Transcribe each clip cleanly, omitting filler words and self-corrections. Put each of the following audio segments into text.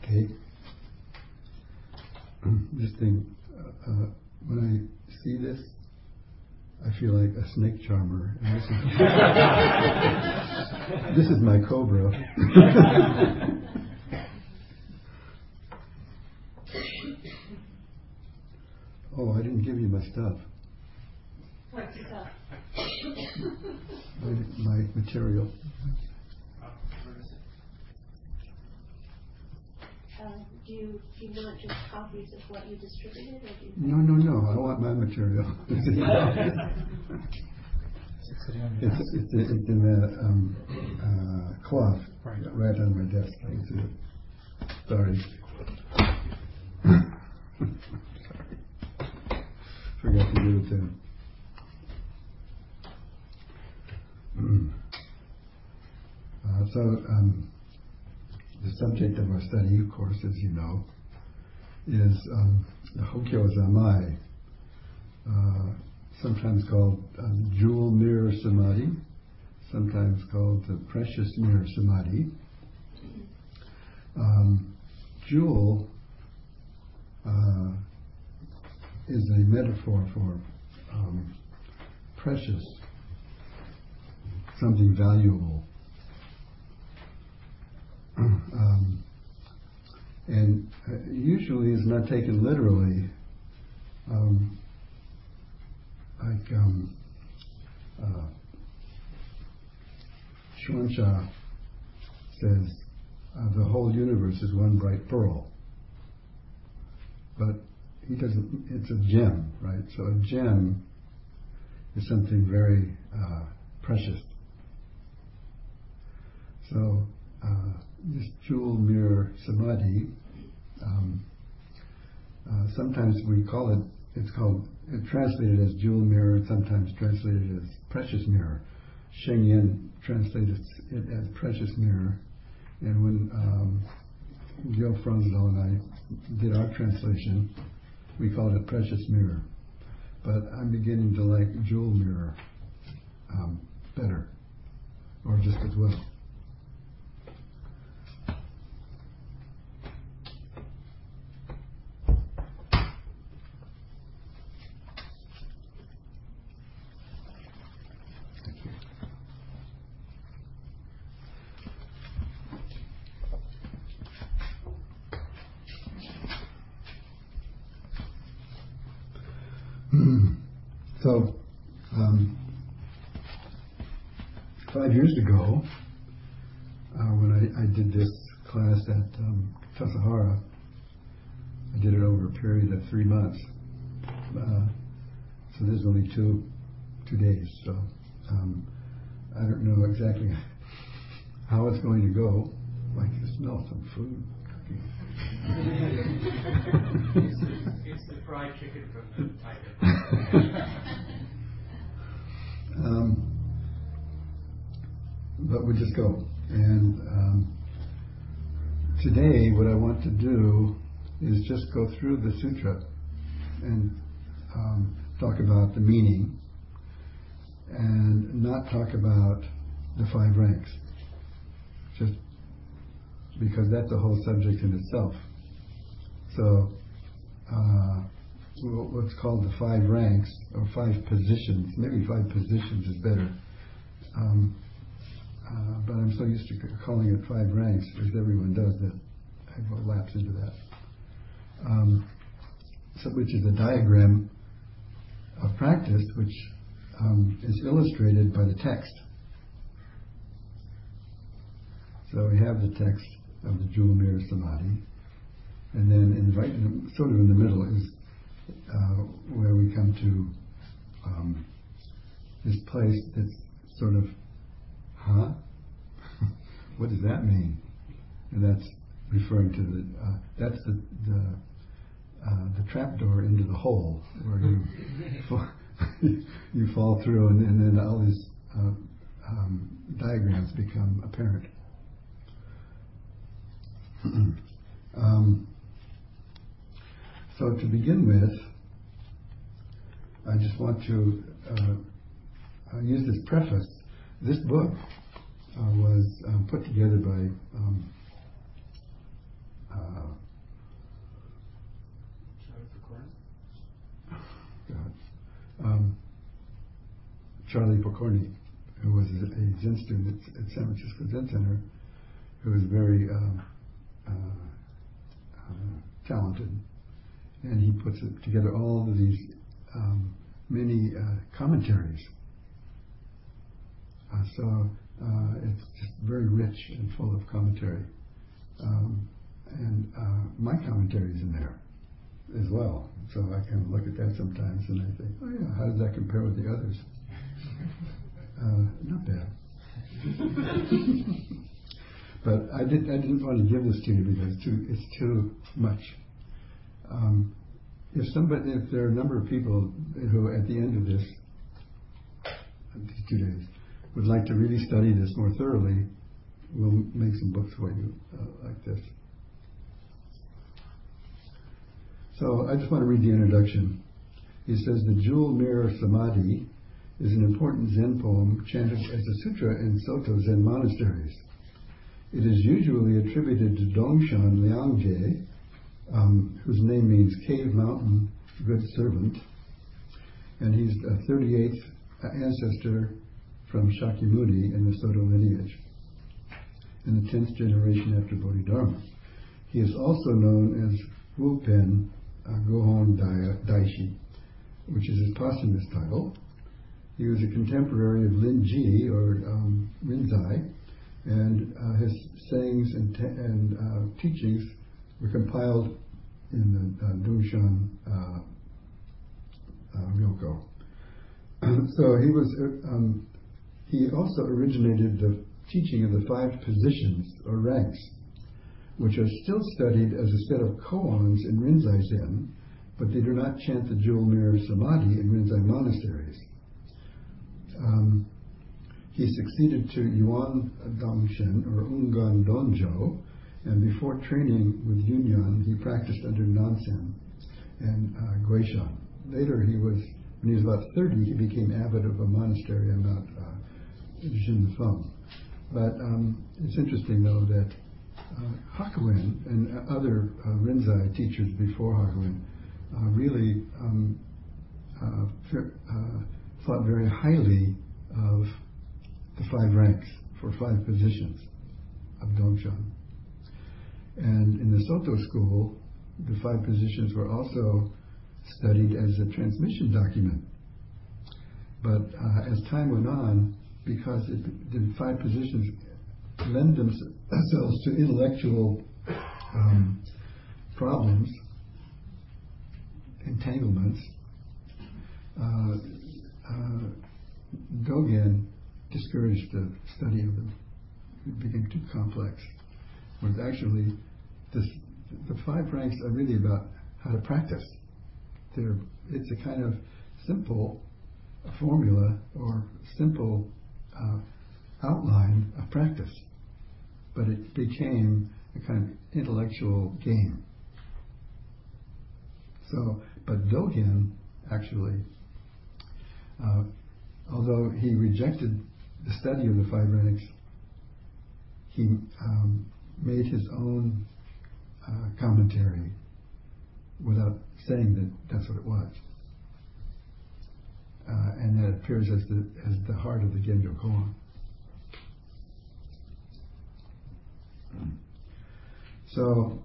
Okay. This thing, when I see this, I feel like a snake charmer. And this is my cobra. Oh, I didn't give you my stuff. What's your stuff? My material. Do you want just copies of what you distributed? Or do you No. I want my material. It's in that cloth right on my desk. I can see it. Sorry. Forgot to give it to him. The subject of our study, of course, as you know, is the Hokyo Zamai, sometimes called Jewel Mirror Samadhi, sometimes called the Precious Mirror Samadhi. Jewel is a metaphor for precious, something valuable. And usually is not taken literally, Xuanxia says the whole universe is one bright pearl. But he doesn't, it's a gem, right? So a gem is something very precious. So this jewel mirror samadhi, sometimes we call it, it's translated as jewel mirror, sometimes translated as precious mirror. Sheng Yen translated it as precious mirror, and when Gil Fronsdal and I did our translation, we called it precious mirror. But I'm beginning to like jewel mirror better, or just as well. So, 5 years ago, when I did this class at Tassajara, I did it over a period of 3 months. So there's only two days. So I don't know exactly how it's going to go. I can smell some food cooking. It's the fried chicken from the tiger. But we just go. And today, what I want to do is just go through the sutra and talk about the meaning, and not talk about the 5 ranks, just because that's a whole subject in itself. So what's called the 5 ranks, or 5 positions, maybe 5 positions is better, but I'm so used to calling it 5 ranks, because everyone does that, I lapse into that. So, which is a diagram of practice, which is illustrated by the text. So we have the text of the Jewel Mirror Samadhi, and then sort of in the middle is where we come to this place that's sort of, what does that mean? And that's referring to that's the trapdoor into the hole, where you fall through, and then all these diagrams become apparent. So to begin with, I just want to use this preface. This book was put together by Charlie Pokorny, who was a Zen student at San Francisco Zen Center, who was very talented, and he puts together all of these many commentaries. So it's just very rich and full of commentary. And my commentary is in there as well. So I kind of look at that sometimes and I think, oh yeah, how does that compare with the others? Not bad. But I didn't want to give this to you because it's too much. If there are a number of people who at the end of these 2 days would like to really study this more thoroughly, we'll make some books for you like this. So I just want to read the introduction. He says, the Jewel Mirror Samadhi is an important Zen poem chanted as a sutra in Soto Zen monasteries. It is usually attributed to Dongshan Liangje, whose name means Cave Mountain Good Servant, and he's the 38th ancestor from Shakyamuni in the Soto lineage, in the 10th generation after Bodhidharma. He is also known as Wupen Gohon Daishi, which is his posthumous title. He was a contemporary of Lin Ji, or Rinzai, and his sayings and teachings were compiled in the Dongshan Ryoko. So he also originated the teaching of the 5 positions or ranks, which are still studied as a set of koans in Rinzai Zen, but they do not chant the Jewel Mirror Samadhi in Rinzai monasteries. He succeeded to Yuan Dongshen, or Ungan Donjo, and before training with Yunyan, he practiced under Nansen and Guishan. Later, when he was about 30, he became abbot of a monastery on Mount Jinfeng. But it's interesting, though, that Hakuin and other Rinzai teachers before Hakuin really thought very highly of the 5 ranks for 5 positions of Dongshan. And in the Soto school, the 5 positions were also studied as a transmission document. But as time went on, because the 5 positions lend themselves to intellectual problems, entanglements, Dogen discouraged the study of them. It became too complex. Whereas actually, the 5 ranks are really about how to practice. It's a kind of simple formula or simple outline of practice, but it became a kind of intellectual game. So, but Dogen actually, although he rejected the study of the 5 ranks, he made his own commentary without saying that that's what it was. And that appears as the heart of the Genjo Koan. So,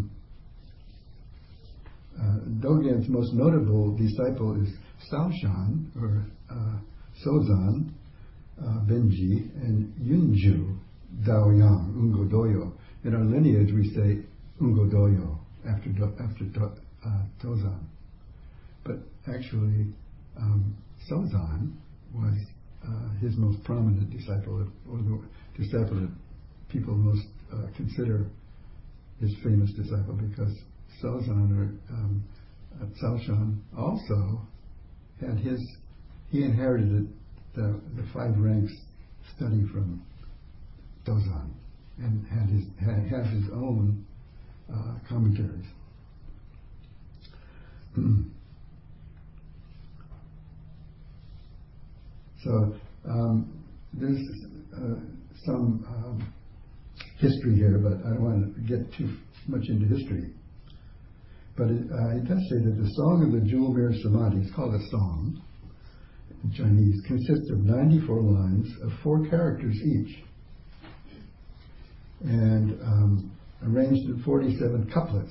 Dogen's most notable disciple is Saoshan, or Sozan Benji, and Yunju Daoyang, Ungo Doyo. In our lineage, we say Ungo Doyo after Tozan. But actually, Sozan was his most prominent disciple, or the disciple that people most consider his famous disciple, because Sozan, or Saoshan, also had he inherited the 5 ranks study from Tozan, and had his own commentaries. So there's some history here, but I don't want to get too much into history. But it does say that the Song of the Jewel Mirror Samadhi, it's called a song, in Chinese, consists of 94 lines of 4 characters each, and arranged in 47 couplets.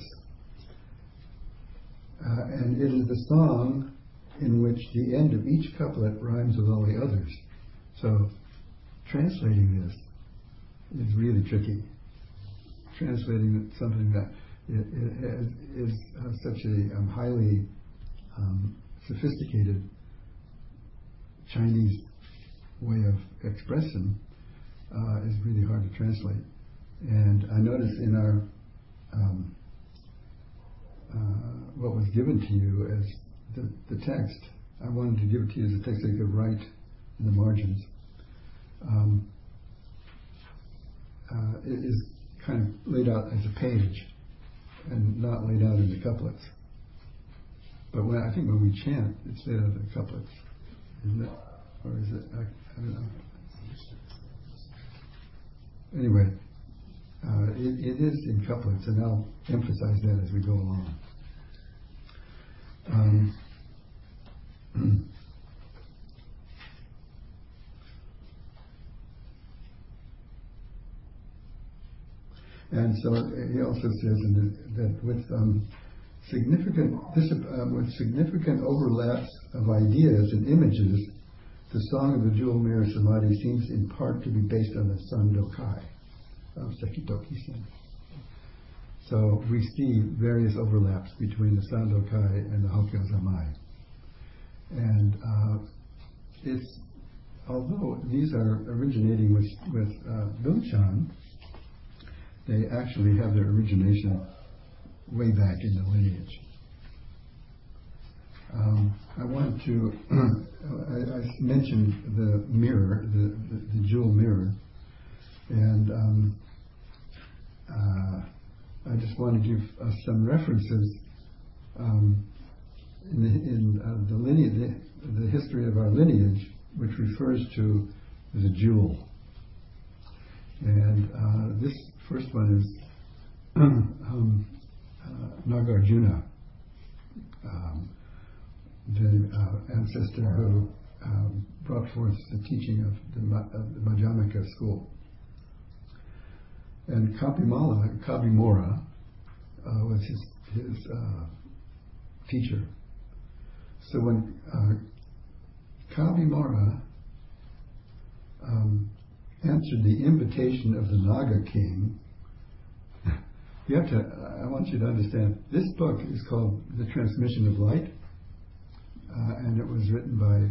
And it is the song in which the end of each couplet rhymes with all the others. So translating this is really tricky. Translating something that is such a highly sophisticated Chinese way of expression is really hard to translate. And I noticed in our what was given to you as the text, I wanted to give it to you as a text that you could write in the margins. It is kind of laid out as a page and not laid out in the couplets. But I think when we chant, it's laid out in the couplets, isn't it? Or is it? I don't know. Anyway, it is in couplets, and I'll emphasize that as we go along. And so he also says that with significant overlaps of ideas and images, the song of the Jewel Mirror Samadhi seems in part to be based on the Sandokai of Sekitoki-sen. So we see various overlaps between the Sandokai and the Hokkyo-Zamai. And it's, although these are originating with Donchan, they actually have their origination way back in the lineage. I wanted to, I mentioned the mirror, the jewel mirror, and I just want to give some references in the lineage, the history of our lineage, which refers to the jewel. And this first one is Nagarjuna, the ancestor who brought forth the teaching of the Madhyamaka school. And Kabimora was his teacher. So when Kabimora answered the invitation of the Naga king, I want you to understand, this book is called The Transmission of Light, and it was written by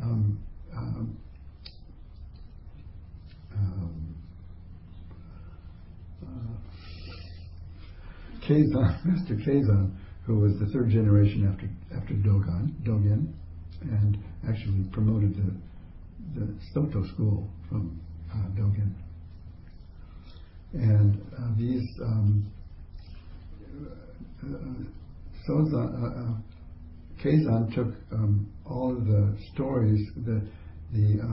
Master Keizan, who was the third generation after Dogen, and actually promoted the Soto school from Dogen. And these Keizan took all of the stories that the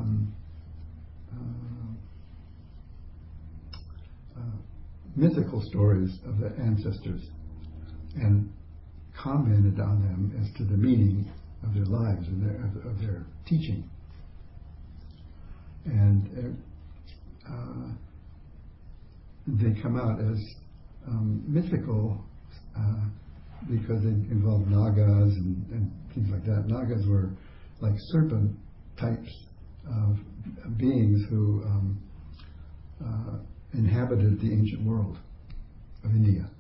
mythical stories of the ancestors and commented on them as to the meaning of their lives and of their teaching. And they come out as mythical because they involve nagas and things like that. Nagas were like serpent types of beings who inhabited the ancient world of India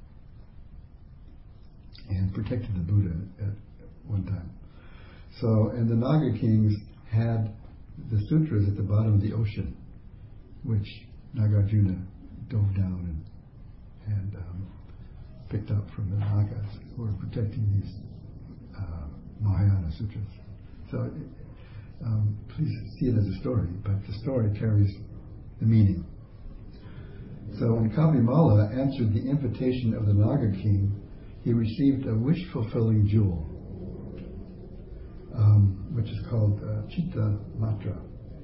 and protected the Buddha at one time. So, and the Naga kings had the sutras at the bottom of the ocean, which Nagarjuna dove down and picked up from the Nagas who were protecting these Mahayana sutras. So please see it as a story, but the story carries the meaning. So when Kabimala answered the invitation of the Naga king, he received a wish-fulfilling jewel, which is called Chitta Matra.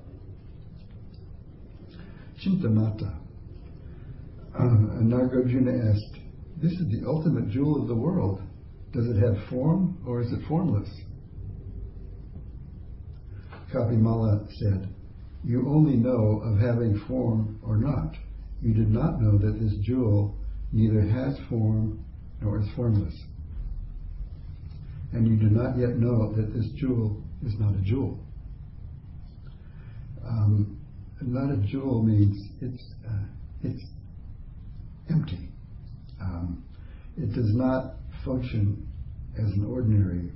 Chitta Mata. And Nagarjuna asked, "This is the ultimate jewel of the world. Does it have form or is it formless?" Kapimala said, "You only know of having form or not. You did not know that this jewel neither has form nor is formless. And you do not yet know that this jewel is not a jewel." Not a jewel means it's empty. It does not function as an ordinary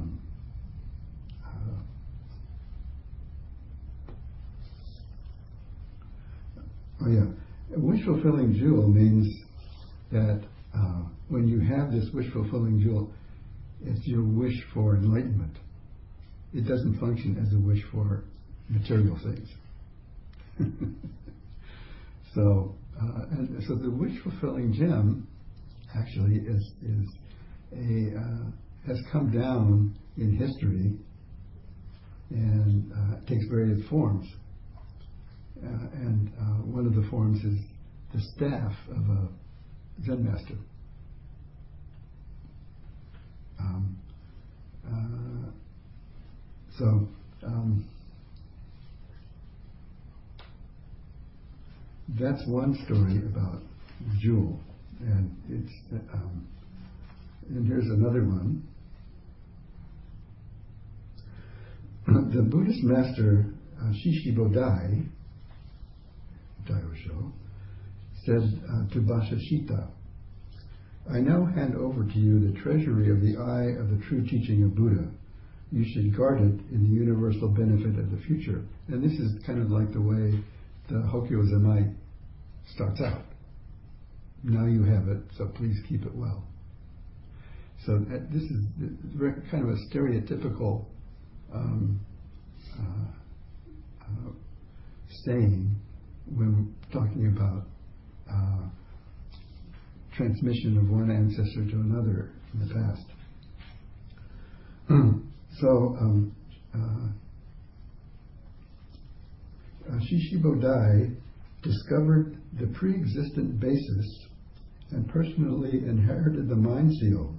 a wish-fulfilling jewel means that when you have this wish-fulfilling jewel, it's your wish for enlightenment. It doesn't function as a wish for material things. So the wish-fulfilling gem actually has come down in history and takes various forms. And one of the forms is the staff of a Zen master. That's one story about jewel, and and here's another one. The Buddhist master Shishibo Daosho said to Bashashita, "I now hand over to you the treasury of the eye of the true teaching of Buddha. You should guard it in the universal benefit of the future." And this is kind of like the way the Hokyo Zanai starts out. Now you have it, so please keep it well. So this is kind of a stereotypical saying when talking about transmission of one ancestor to another in the past. Shishibo Dai discovered the pre-existent basis and personally inherited the mind seal.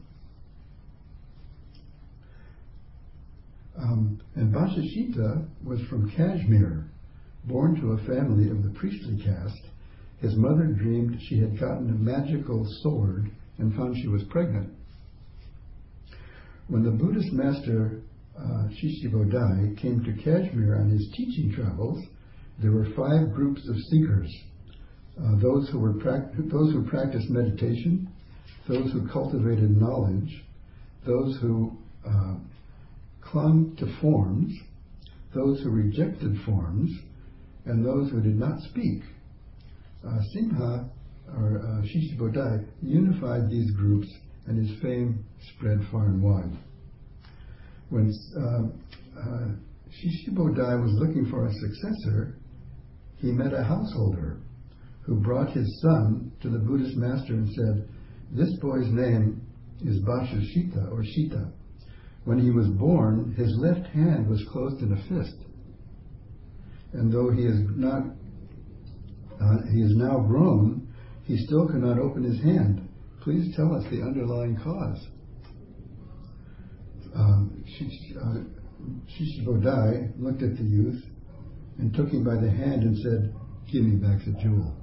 And Bashashita was from Kashmir, born to a family of the priestly caste. His mother dreamed she had gotten a magical sword and found she was pregnant. When the Buddhist master Shishibo Dai came to Kashmir on his teaching travels, there were 5 groups of seekers: those who practiced meditation, those who cultivated knowledge, those who clung to forms, those who rejected forms, and those who did not speak. Simha, or Shishibo Dai, unified these groups, and his fame spread far and wide. When Shishibo Dai was looking for a successor, he met a householder who brought his son to the Buddhist master and said, "This boy's name is Bashashita, or Shita. When he was born, his left hand was closed in a fist. And though he is now grown, he still cannot open his hand. Please tell us the underlying cause." Shishibo Dai looked at the youth and took him by the hand and said, "Give me back the jewel."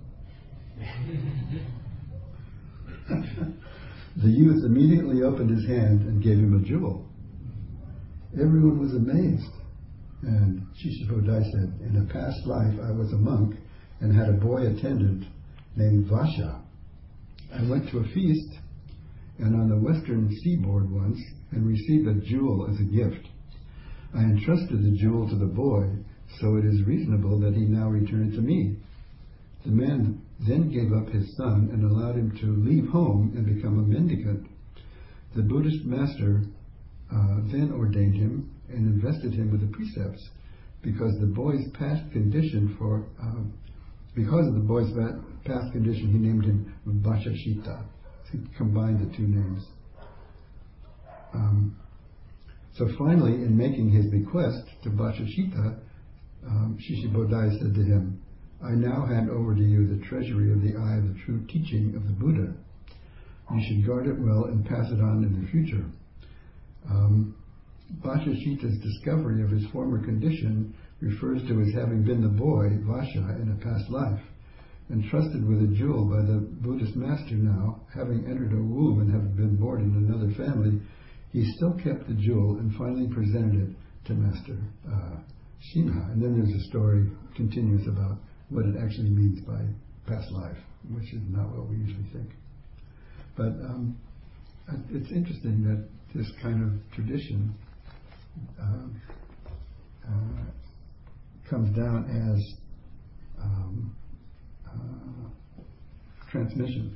The youth immediately opened his hand and gave him a jewel. Everyone was amazed. And Shishibo Dai said, "In a past life I was a monk and had a boy attendant named Vasha. I went to a feast and on the western seaboard once and received a jewel as a gift. I entrusted the jewel to the boy, so it is reasonable that he now return it to me. The man then gave up his son and allowed him to leave home and become a mendicant. The Buddhist master then ordained him and invested him with the precepts, because of the boy's past condition, he named him Bashashita. He combined the 2 names. So finally, in making his bequest to Bashashita, Shishibo Dai said to him, "I now hand over to you the treasury of the eye of the true teaching of the Buddha. You should guard it well and pass it on in the future." Vashashita's discovery of his former condition refers to his having been the boy, Vasha, in a past life. Entrusted with a jewel by the Buddhist master now, having entered a womb and having been born in another family, he still kept the jewel and finally presented it to Master Shinha. And then there's a story, continues about what it actually means by past life, which is not what we usually think. But it's interesting that this kind of tradition comes down as transmission,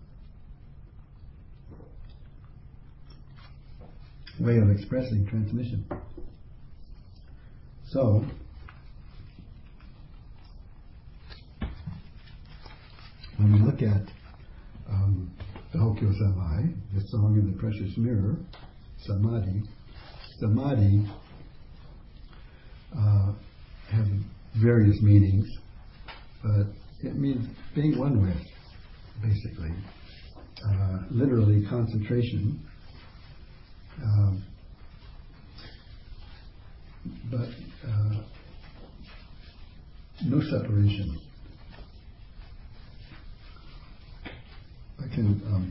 way of expressing transmission. So, when we look at the Hokyo Samai, the song in the Precious Mirror, Samadhi has various meanings, but it means being one with, basically. Literally concentration, but no separation. I can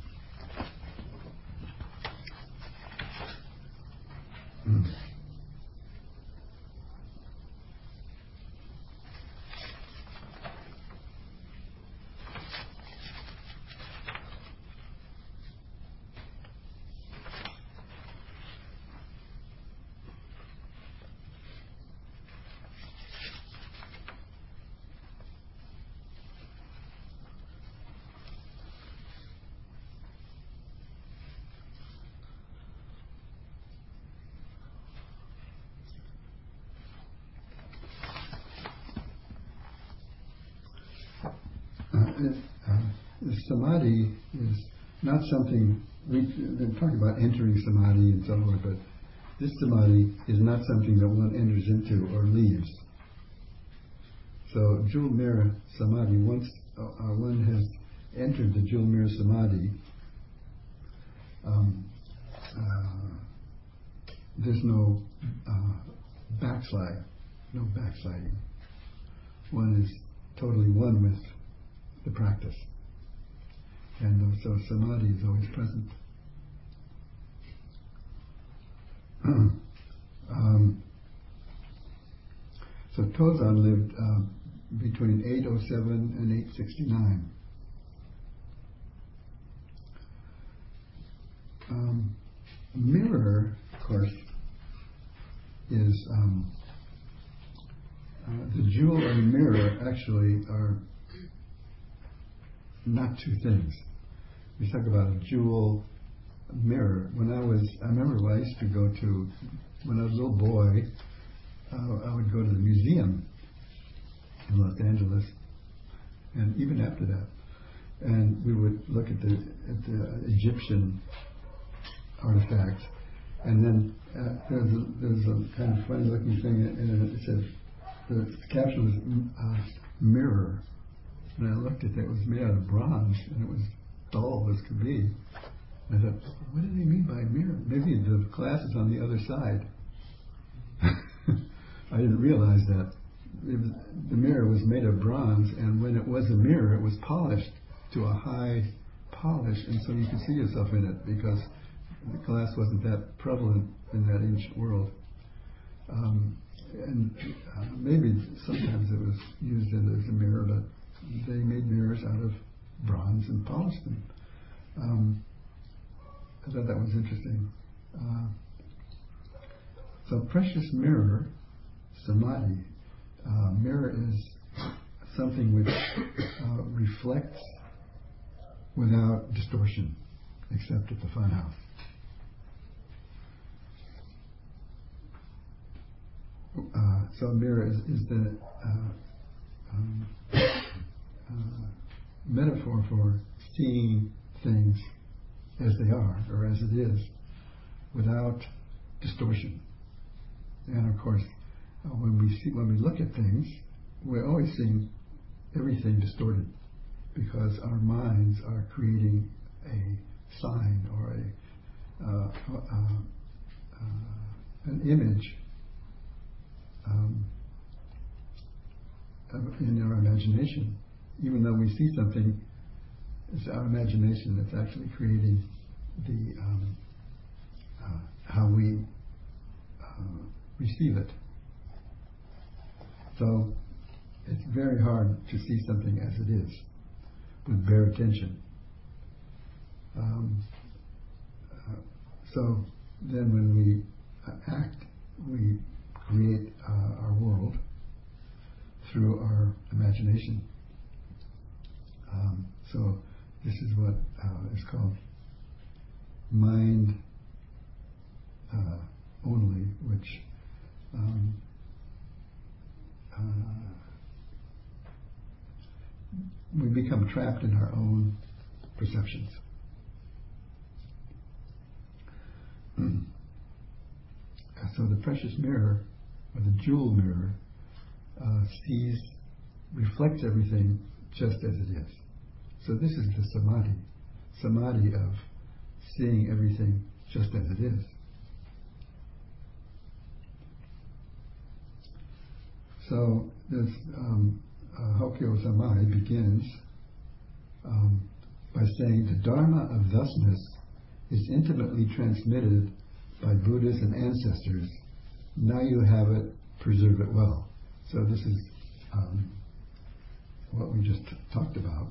samadhi is not something we're talking about entering samadhi and so forth, but this samadhi is not something that one enters into or leaves. So jewel mirror samadhi, once one has entered the jewel mirror samadhi, there's no backsliding. One is totally one with the practice. And so samadhi is always present. So Tozan lived between 807 and 869. Mirror, of course, is the jewel and the mirror actually are not two things. We talk about a jewel, a mirror. I remember when I used to go to, when I was a little boy, I would go to the museum in Los Angeles, and even after that, and we would look at the Egyptian artifacts, and then there's a kind of funny looking thing, and it said, the caption was mirror, and I looked at it, it was made out of bronze, and it was dull as could be. And I thought, what do they mean by mirror? Maybe the glass is on the other side. I didn't realize that. The mirror was made of bronze, and when it was a mirror, it was polished to a high polish, and so you could see yourself in it, because the glass wasn't that prevalent in that ancient world. Maybe sometimes it was used as a mirror, but they made mirrors out of bronze and polished them. I thought that was interesting. So precious mirror, samadhi, mirror is something which reflects without distortion, except at the fun house. So a mirror is the metaphor for seeing things as they are, or as it is, without distortion. And of course, when we look at things, we're always seeing everything distorted, because our minds are creating a sign or a an image in our imagination. Even though we see something, it's our imagination that's actually creating the how we receive it. So it's very hard to see something as it is with bare attention. So then when we act, we create our world through our imagination. So this is what is called mind only, which we become trapped in our own perceptions. So the precious mirror, or the jewel mirror, reflects everything just as it is. So this is the samadhi of seeing everything just as it is. So this Hokyo Samai begins by saying the Dharma of thusness is intimately transmitted by Buddhas and ancestors. Now you have it, preserve it well. So this is what we just talked about.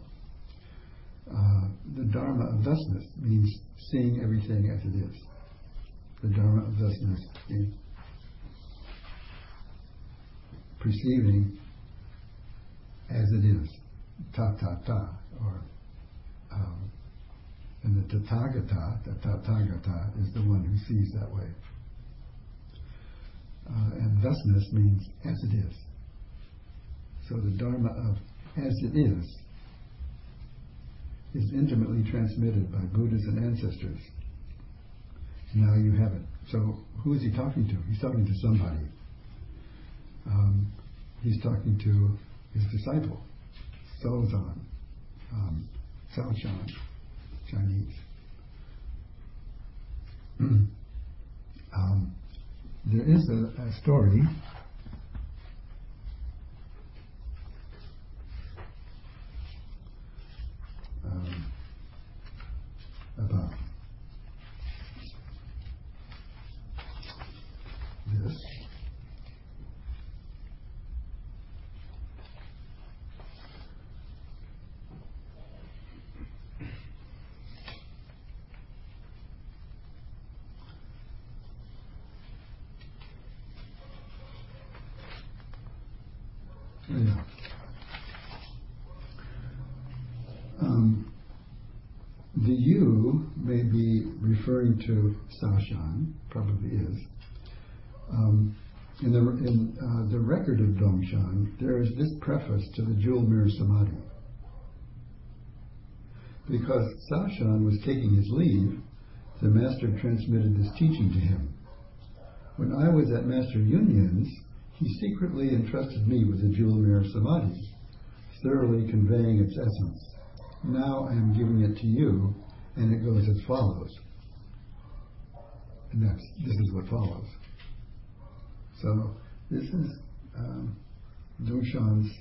The Dharma of thusness means seeing everything as it is. The Dharma of thusness is perceiving as it is, ta, or and the Tathagata is the one who sees that way. And thusness means as it is. So the Dharma of as it is intimately transmitted by Buddhas and ancestors. Now you have it. So who is he talking to? He's talking to somebody. He's talking to his disciple, Sozan, Saoshan, Chinese. There is a story about this. Yeah. The you may be referring to Saoshan, probably is. In the record of Dongshan, there is this preface to the Jewel Mirror Samadhi. Because Saoshan was taking his leave, the Master transmitted this teaching to him. When I was at Master Yunyin's, he secretly entrusted me with the Jewel Mirror Samadhi, thoroughly conveying its essence. Now I am giving it to you, and it goes as follows. And this is what follows. So this is Dongshan's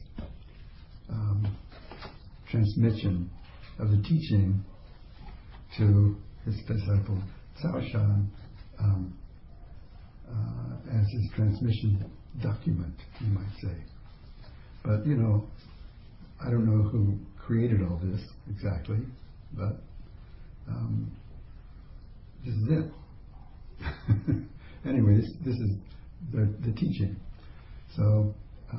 transmission of the teaching to his disciple Saoshan as his transmission document, you might say. But I don't know who created all this exactly, but this is it. Anyways, this is the teaching. So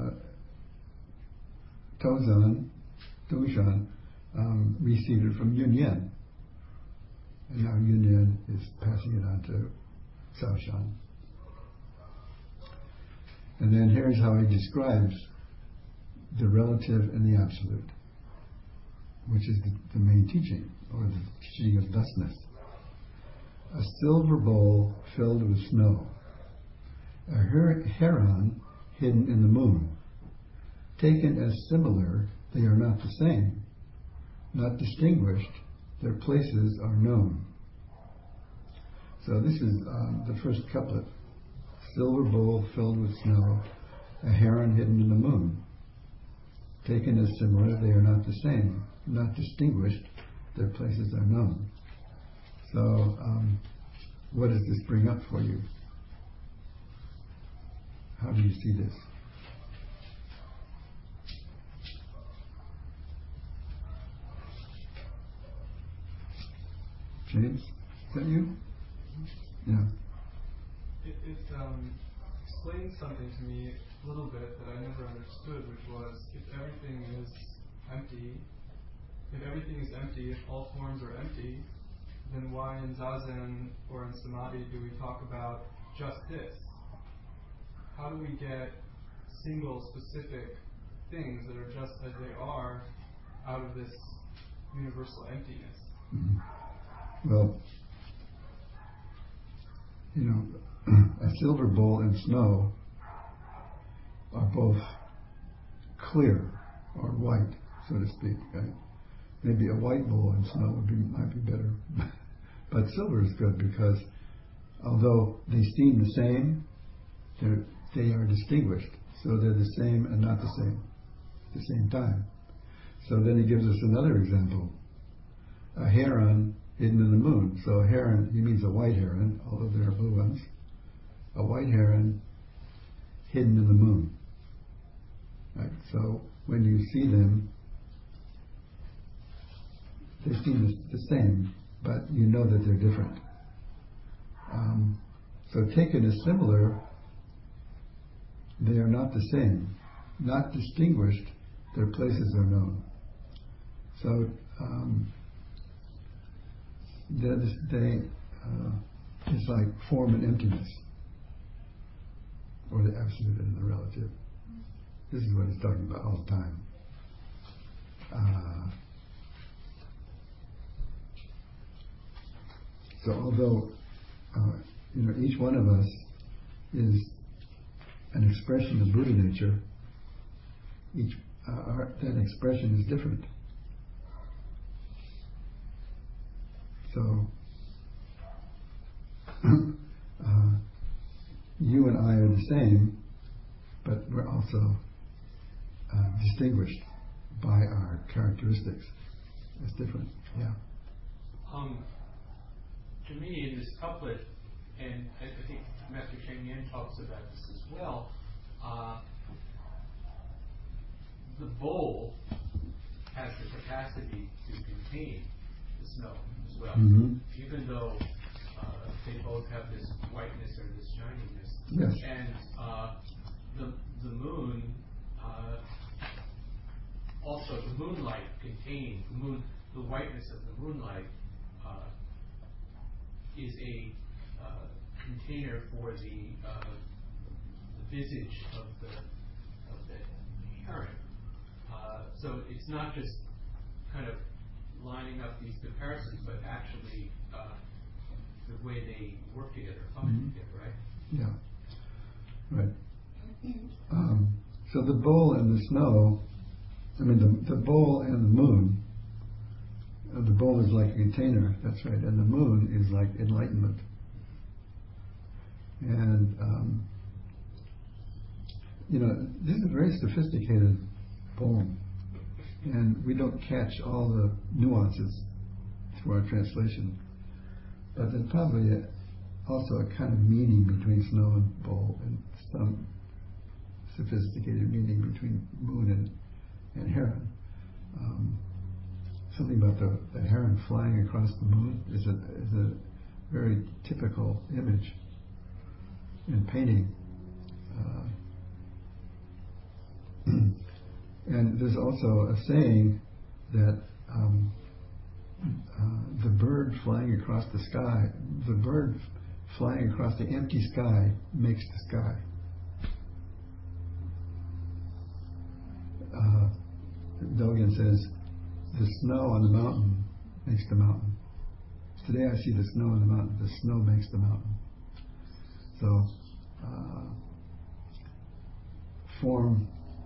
Dongshan received it from Yunyan, and now Yunyan is passing it on to Saoshan. And then here's how he describes the relative and the absolute, which is the main teaching, or the teaching of thusness. A silver bowl filled with snow, a heron hidden in the moon. Taken as similar, they are not the same. Not distinguished, their places are known. So this is the first couplet. silver bowl filled with snow, a heron hidden in the moon. Taken as similar, they are not the same, not distinguished, their places are known. So, what does this bring up for you? How do you see this? James, is that you? Yeah. It explained something to me a little bit that I never understood, which was if everything is empty, if all forms are empty, then why in Zazen or in Samadhi do we talk about just this? How do we get single specific things that are just as they are out of this universal emptiness? Mm-hmm. Well, a silver bowl and snow are both clear or white, so to speak. Right? Maybe a white bowl and snow might be better, but silver is good because although they seem the same, they are distinguished. So they're the same and not the same at the same time. So then he gives us another example: a heron hidden in the moon. So a heron, he means a white heron, although there are blue ones. A white heron hidden in the moon. Right? So when you see them, they seem the same, but you know that they're different. So taken as similar, they are not the same, not distinguished, their places are known. So it's like form and emptiness, or the absolute and the relative. This is what he's talking about all the time. So although each one of us is an expression of Buddha nature, that expression is different. So you and I are the same, but we're also distinguished by our characteristics. It's different. Yeah. To me, in this couplet, and I think Master Cheng Yen talks about this as well, the bowl has the capacity to contain the snow as well. Mm-hmm. Even though they both have this whiteness or this shininess. Yes. And the moon, also the moonlight contains, the whiteness of the moonlight is a container for the visage of the heron. So it's not just kind of lining up these comparisons, but actually the way they work together, function together, right? Yeah. Right. So the bowl and the snow, the bowl and the moon, the bowl is like a container, that's right, and the moon is like enlightenment. And, this is a very sophisticated poem, and we don't catch all the nuances through our translation. But there's probably also a kind of meaning between snow and bowl, and some sophisticated meaning between moon and heron. Something about the heron flying across the moon is a very typical image in painting. And there's also a saying that the bird flying across the sky, the bird flying across the empty sky makes the sky. Dogen says, the snow on the mountain makes the mountain. Today I see the snow on the mountain. The snow makes the mountain. So, form,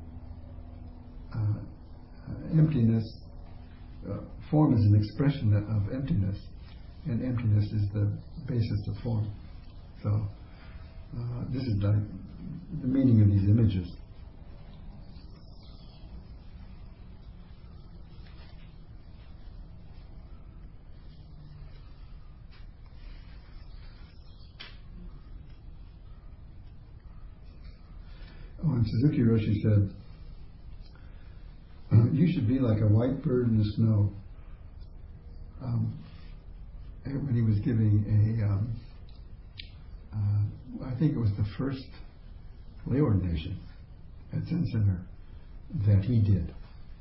emptiness, form is an expression of emptiness, and emptiness is the basis of form. So, This is like the meaning of these images. Oh, and Suzuki Roshi said, you should be like a white bird in the snow. When he was giving I think it was the first lay ordination at Zen Center that he did.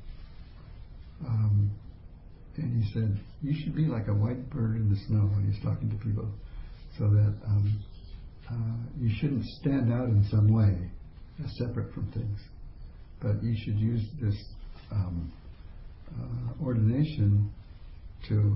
And he said, you should be like a white bird in the snow when he's talking to people, so that you shouldn't stand out in some way as separate from things, but you should use this ordination to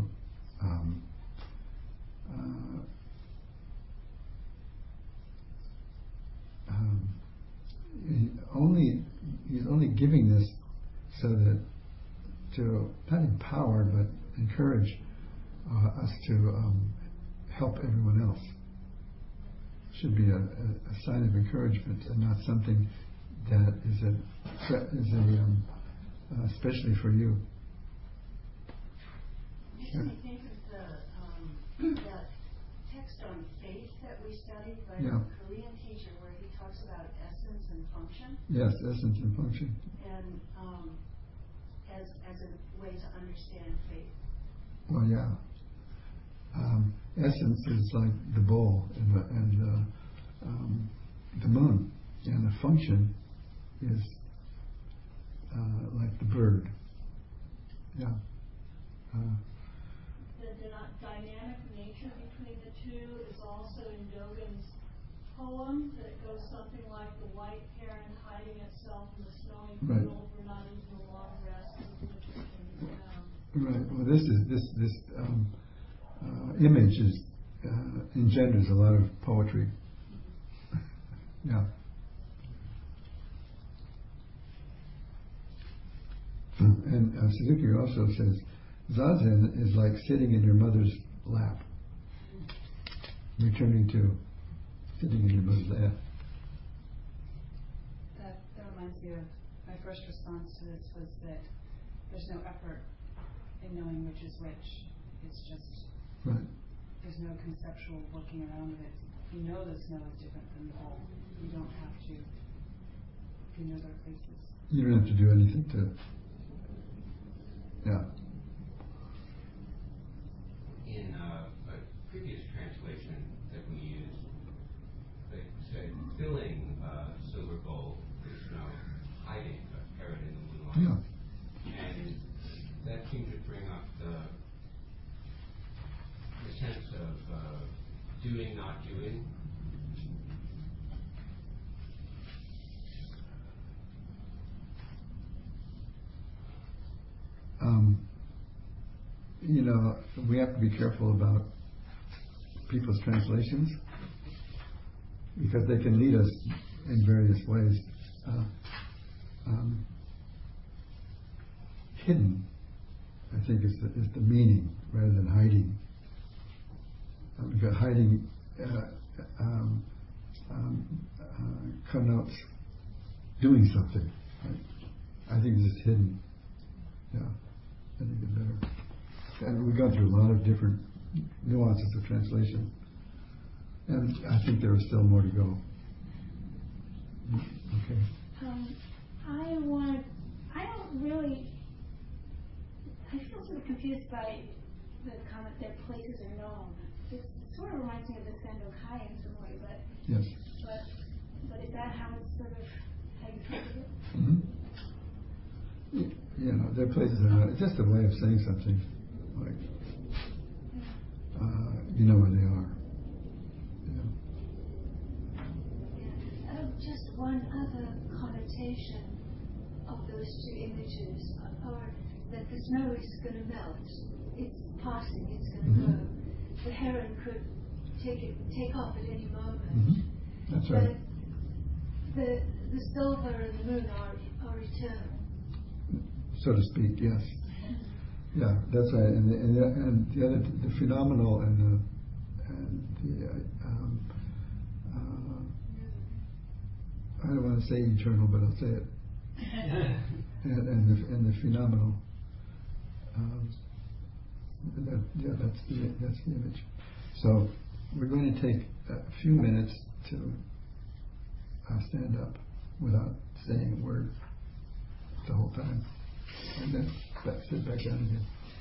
he's only giving this so that to not empower but encourage us to help everyone else. Should be a sign of encouragement and not something that is especially for you. Makes me think of the text on faith that we studied by the Korean teacher, where he talks about essence and function. Yes, essence and function. And as a way to understand faith. Well, yeah. Essence is like the bowl and the moon, and the function is like the bird. Yeah. The dynamic nature between the two is also in Dogen's poem, that it goes something like the white heron hiding itself in the snowy field, where not even a long rest of the winter can be found. Right. Well, this image engenders a lot of poetry. Yeah. And Suzuki also says, Zazen is like sitting in your mother's lap. Returning to sitting in your mother's lap. That reminds me of my first response to this was that there's no effort in knowing which is which. It's just, there's no conceptual working around of it. You know the snow is different from the whole. You don't have to. You know their places. You don't have to do anything to. Yeah. In a previous translation that we used, they said filling a silver bowl with snow, hiding a parrot in the moonlight. Yeah. And that seemed to bring up the sense of doing, not doing. We have to be careful about people's translations because they can lead us in various ways. Hidden, I think, is the meaning rather than hiding. Because hiding connotes doing something. Right? I think it's just hidden. Yeah, I think it's better. And we've gone through a lot of different nuances of translation, and I think there is still more to go. Okay. I feel sort of confused by the comment that places are known. It sort of reminds me of the Sandokai in some way, but yes. But is that how it's sort of how you think of it? Mm-hmm. Their places are not. It's just a way of saying something. Like, you know where they are. Yeah. Just one other connotation of those two images are that the snow is going to melt. It's passing. It's going to go. The heron could take off at any moment. Mm-hmm. That's right. But the silver and the moon are eternal. So to speak, yes. Yeah, that's right. And the other, the phenomenal and the I don't want to say eternal, but I'll say it. and the phenomenal. That's the image. So we're going to take a few minutes to stand up without saying a word the whole time, and then sit back down again.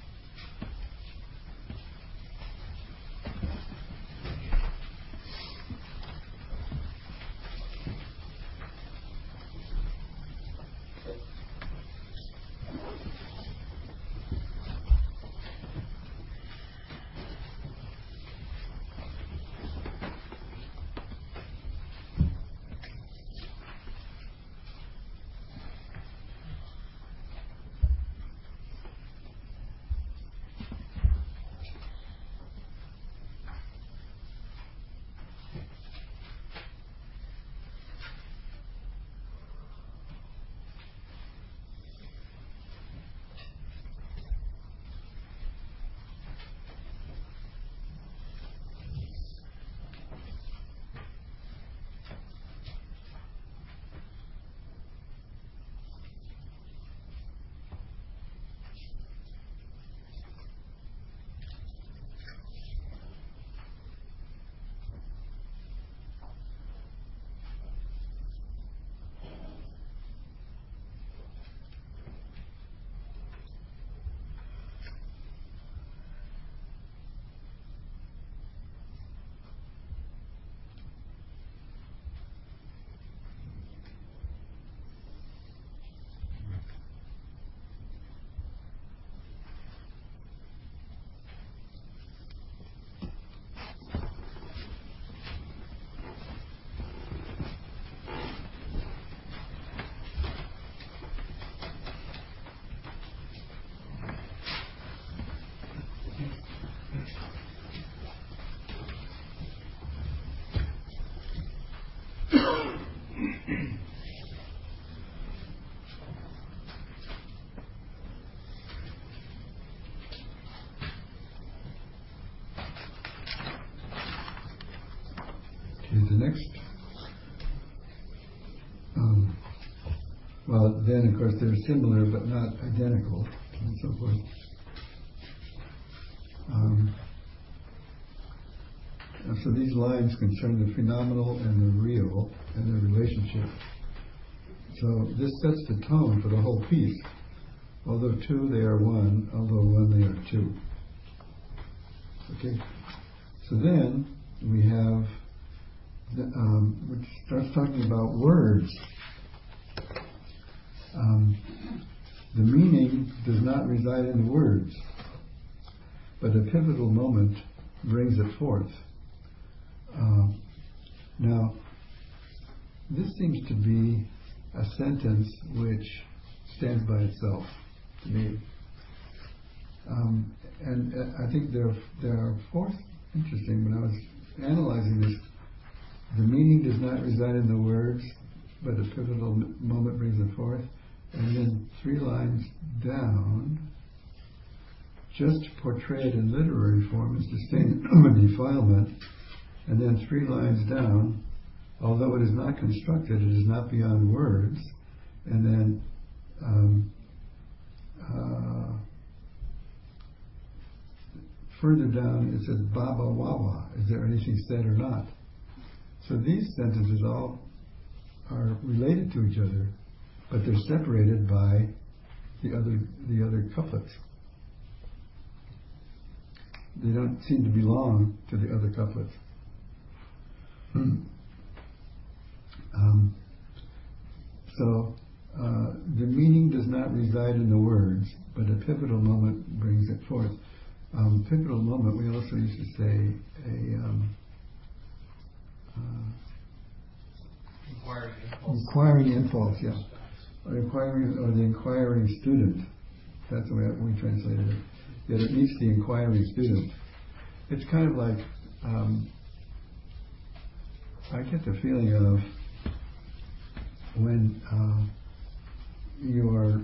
The next, well, then of course they're similar but not identical, and so forth. So these lines concern the phenomenal and the real and their relationship. So this sets the tone for the whole piece. Although two, they are one. Although one, they are two. Okay. So then we have, which starts talking about words. The meaning does not reside in the words, but a pivotal moment brings it forth. Now, this seems to be a sentence which stands by itself to me. And I think there are fourth, interesting, when I was analyzing this, the meaning does not reside in the words, but a pivotal moment brings it forth. And then 3 lines down, just to portray it in literary form is to stain a defilement. And then 3 lines down, although it is not constructed, it is not beyond words. And then further down it says Baba Wawa, is there anything said or not? So these sentences all are related to each other, but they're separated by the other couplets. They don't seem to belong to the other couplets. So the meaning does not reside in the words, but a pivotal moment brings it forth. Pivotal moment, we also used to say inquiring impulse, yeah. Or the inquiring student. That's the way we translated it. Yet it meets the inquiring student. It's kind of like, I get the feeling of when you are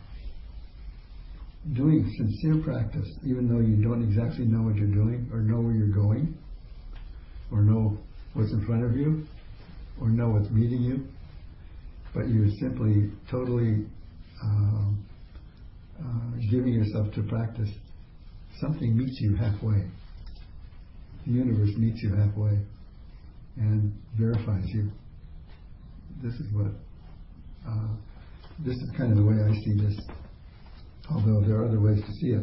doing sincere practice, even though you don't exactly know what you're doing, or know where you're going, or know what what's in front of you or know what's meeting you, but you're simply totally giving yourself to practice. Something meets you halfway. The universe meets you halfway and verifies you. This is kind of the way I see this, although there are other ways to see it.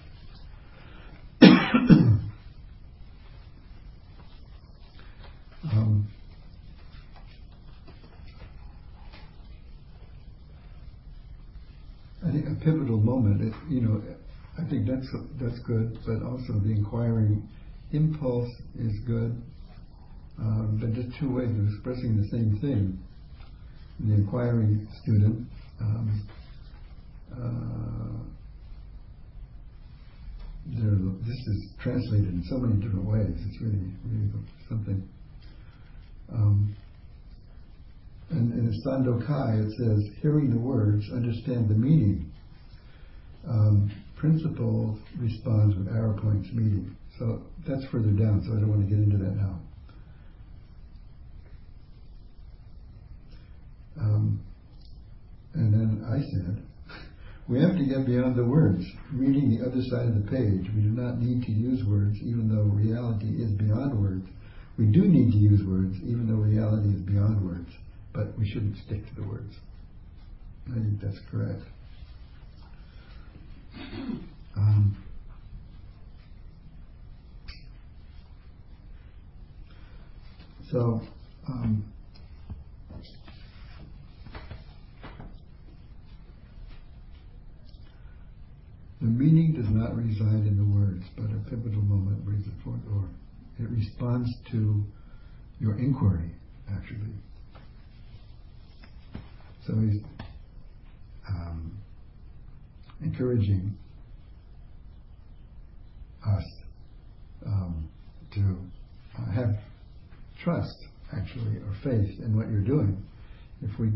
I think a pivotal moment, I think that's good, but also the inquiring impulse is good. But just two ways of expressing the same thing. The inquiring student, this is translated in so many different ways. It's really, really something. And in Sandokai it says, hearing the words, understand the meaning. Principle responds with arrow points meeting. So that's further down, so I don't want to get into that now. And then I said, we have to get beyond the words, reading the other side of the page. We do not need to use words, even though reality is beyond words. We do need to use words, even though reality is beyond words. But we shouldn't stick to the words. I think that's correct. The meaning does not reside in the words, but a pivotal moment brings it forth, or it responds to your inquiry, actually. So he's encouraging us to have trust, actually, or faith in what you're doing. If we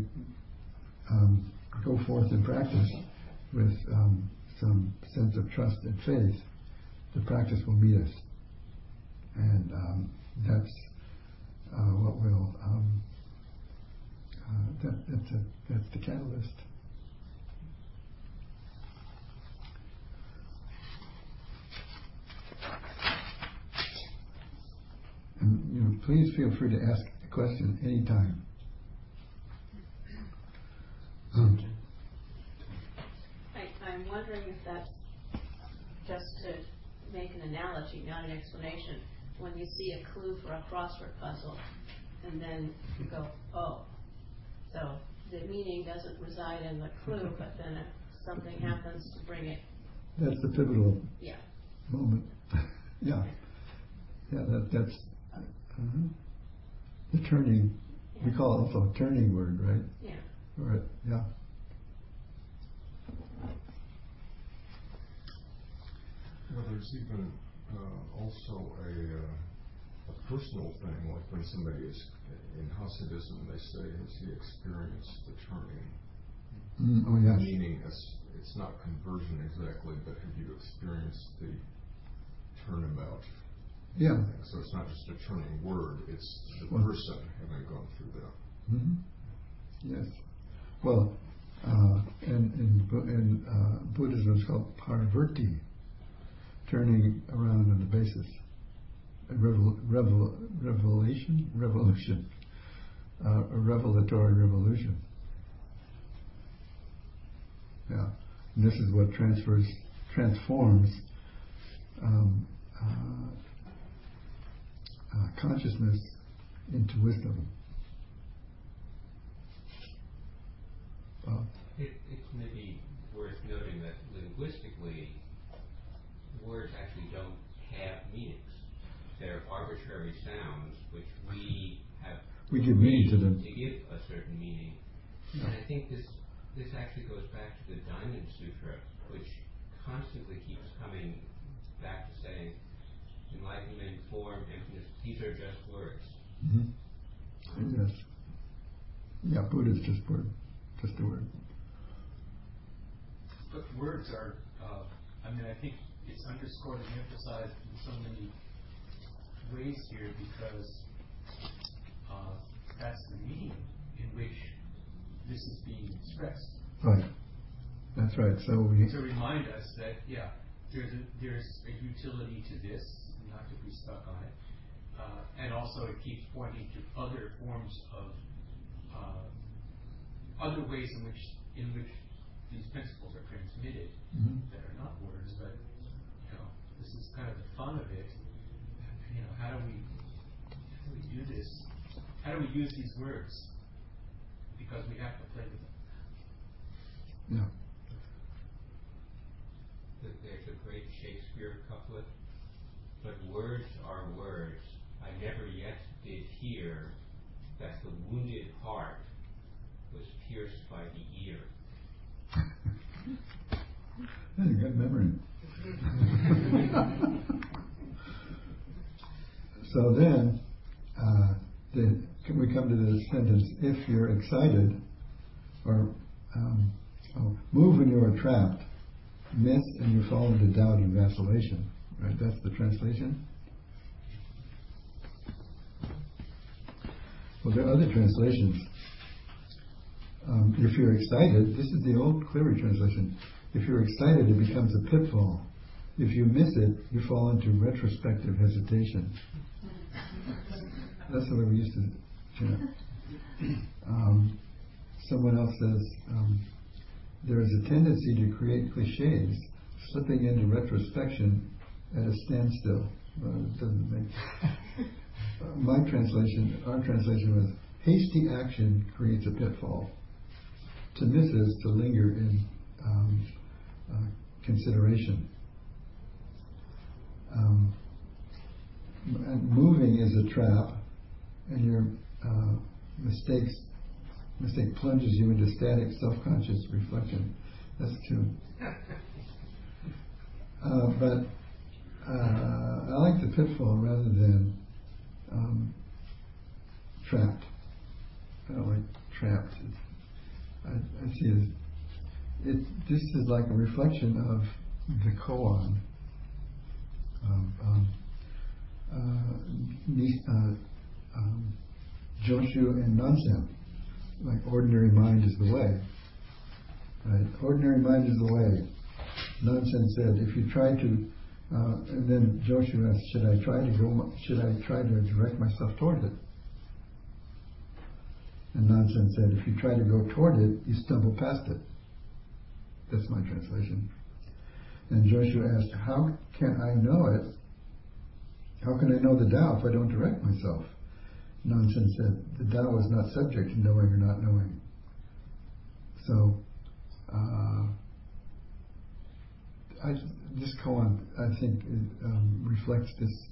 go forth in practice with some sense of trust and faith, the practice will meet us, and that's what will. That's the catalyst. And please feel free to ask a question anytime. I'm wondering if that's just to make an analogy, not an explanation. When you see a clue for a crossword puzzle, and then you go, oh. So the meaning doesn't reside in the clue, but then something happens to bring it. That's the pivotal moment. Yeah. That's the turning. Yeah. We call it also a turning word, right? Yeah. Right. Yeah. Well, there's even also a personal thing, like when somebody is in Hasidism, they say, has he experienced the turning? Oh, yes. Meaning it's not conversion exactly, but have you experienced the turnabout? Yeah. So it's not just a turning word, it's the person having gone through that. Mm-hmm. Yes. Well, in Buddhism it's called parivrtti, turning around on the basis. Revolution, a revelatory revolution. Yeah, and this is what transforms consciousness into wisdom. It's maybe worth noting that linguistically, words actually don't have meanings. They're arbitrary sounds which we have give meaning to them to give a certain meaning. Yeah. And I think this actually goes back to the Diamond Sutra, which constantly keeps coming back to saying enlightenment, form, emptiness, these are just words. Mm-hmm. Yes. Yeah, Buddha is just a word. But words are, I think it's underscored and emphasized in so many ways here, because that's the medium in which this is being expressed. Right. That's right. So we to remind us that there's a utility to this, not to be stuck on it, and also it keeps pointing to other forms of other ways in which these principles are transmitted that are not words, but this is kind of the fun of it. How do we do this? How do we use these words? Because we have to play with them. Yeah. There's a great Shakespeare couplet, but words are words. I never yet did hear that the wounded heart was pierced by the ear. That's a good memory. So then we come to the sentence, if you're excited, or move when you are trapped, miss and you fall into doubt and vacillation. Right? That's the translation. Well, there are other translations. If you're excited, this is the old Cleary translation. If you're excited, it becomes a pitfall. If you miss it, you fall into retrospective hesitation. That's the way we used to chant. Someone else says, there is a tendency to create cliches, slipping into retrospection at a standstill. It doesn't make my translation, our translation was, hasty action creates a pitfall. To miss is to linger in consideration. And moving is a trap, and your mistake plunges you into static, self-conscious reflection. That's true. But I like the pitfall rather than trapped. I don't like trapped. I see it. This is like a reflection of the koan. Joshu and Nansen, like ordinary mind is the way. Right? Ordinary mind is the way. Nansen said, if you try to, and then Joshu asked, should I try to direct myself toward it? And Nansen said, if you try to go toward it, you stumble past it. That's my translation. And Joshu asked, how can I know it? How can I know the Tao if I don't direct myself? Nansen said, the Tao is not subject to knowing or not knowing. So, this koan, I think, reflects this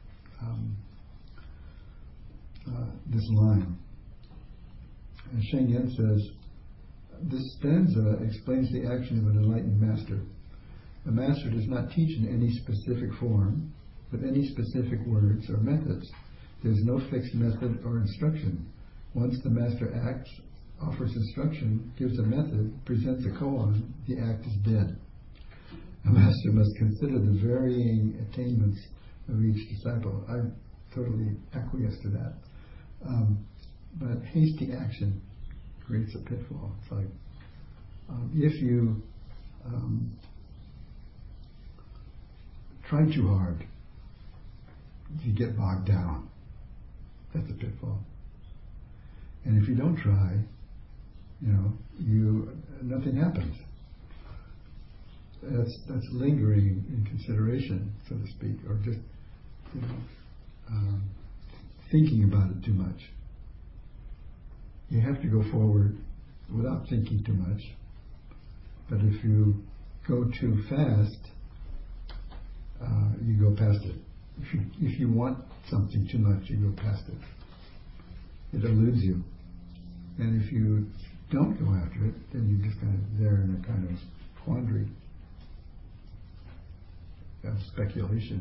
line. And Sheng Yen says, this stanza explains the action of an enlightened master. A master does not teach in any specific form, with any specific words or methods. There's no fixed method or instruction. Once the master acts, offers instruction, gives a method, presents a koan, the act is dead. A master must consider the varying attainments of each disciple. I totally acquiesce to that. But hasty action creates a pitfall. It's like if you try too hard, you get bogged down. That's a pitfall. And if you don't try, nothing happens. That's lingering in consideration, so to speak, or just thinking about it too much. You have to go forward without thinking too much. But if you go too fast, you go past it. If you want something too much, you go past it. It eludes you. And if you don't go after it, then you're just kind of there in a kind of quandary of speculation.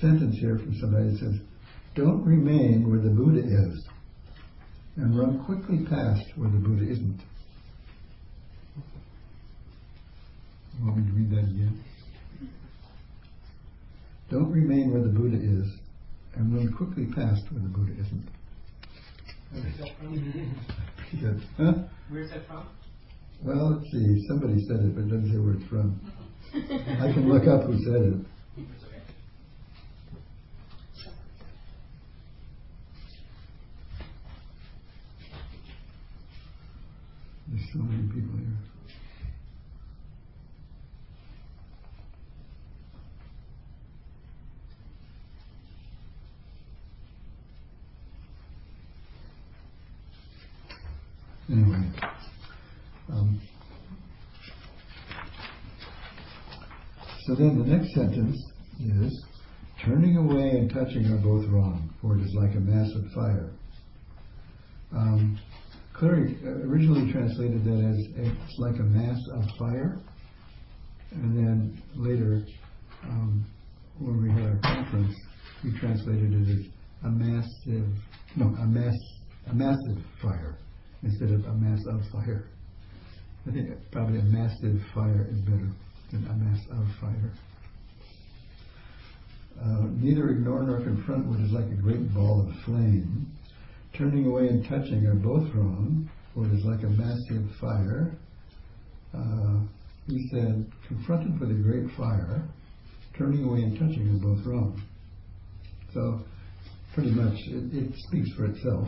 sentence here from somebody that says, "Don't remain where the Buddha is, and run quickly past where the Buddha isn't." You want me to read that again? Don't remain where the Buddha is, and run quickly past where the Buddha isn't. Where's that from? Good. Huh? Where's that from? Well, let's see. Somebody said it, but it doesn't say where it's from. I can look up who said it. That's okay. There's so many people here. Anyway, so then the next sentence is, "Turning away and touching are both wrong, for it is like a mass of fire." Clary originally translated that as it's like a mass of fire, and then later, when we had our conference, we translated it as a massive fire instead of a mass of fire. I think probably a massive fire is better than a mass of fire. Neither ignore nor confront what is like a great ball of flame. Turning away and touching are both wrong, for it is like a massive fire. He said, confronted with a great fire, turning away and touching are both wrong. So, pretty much, it speaks for itself.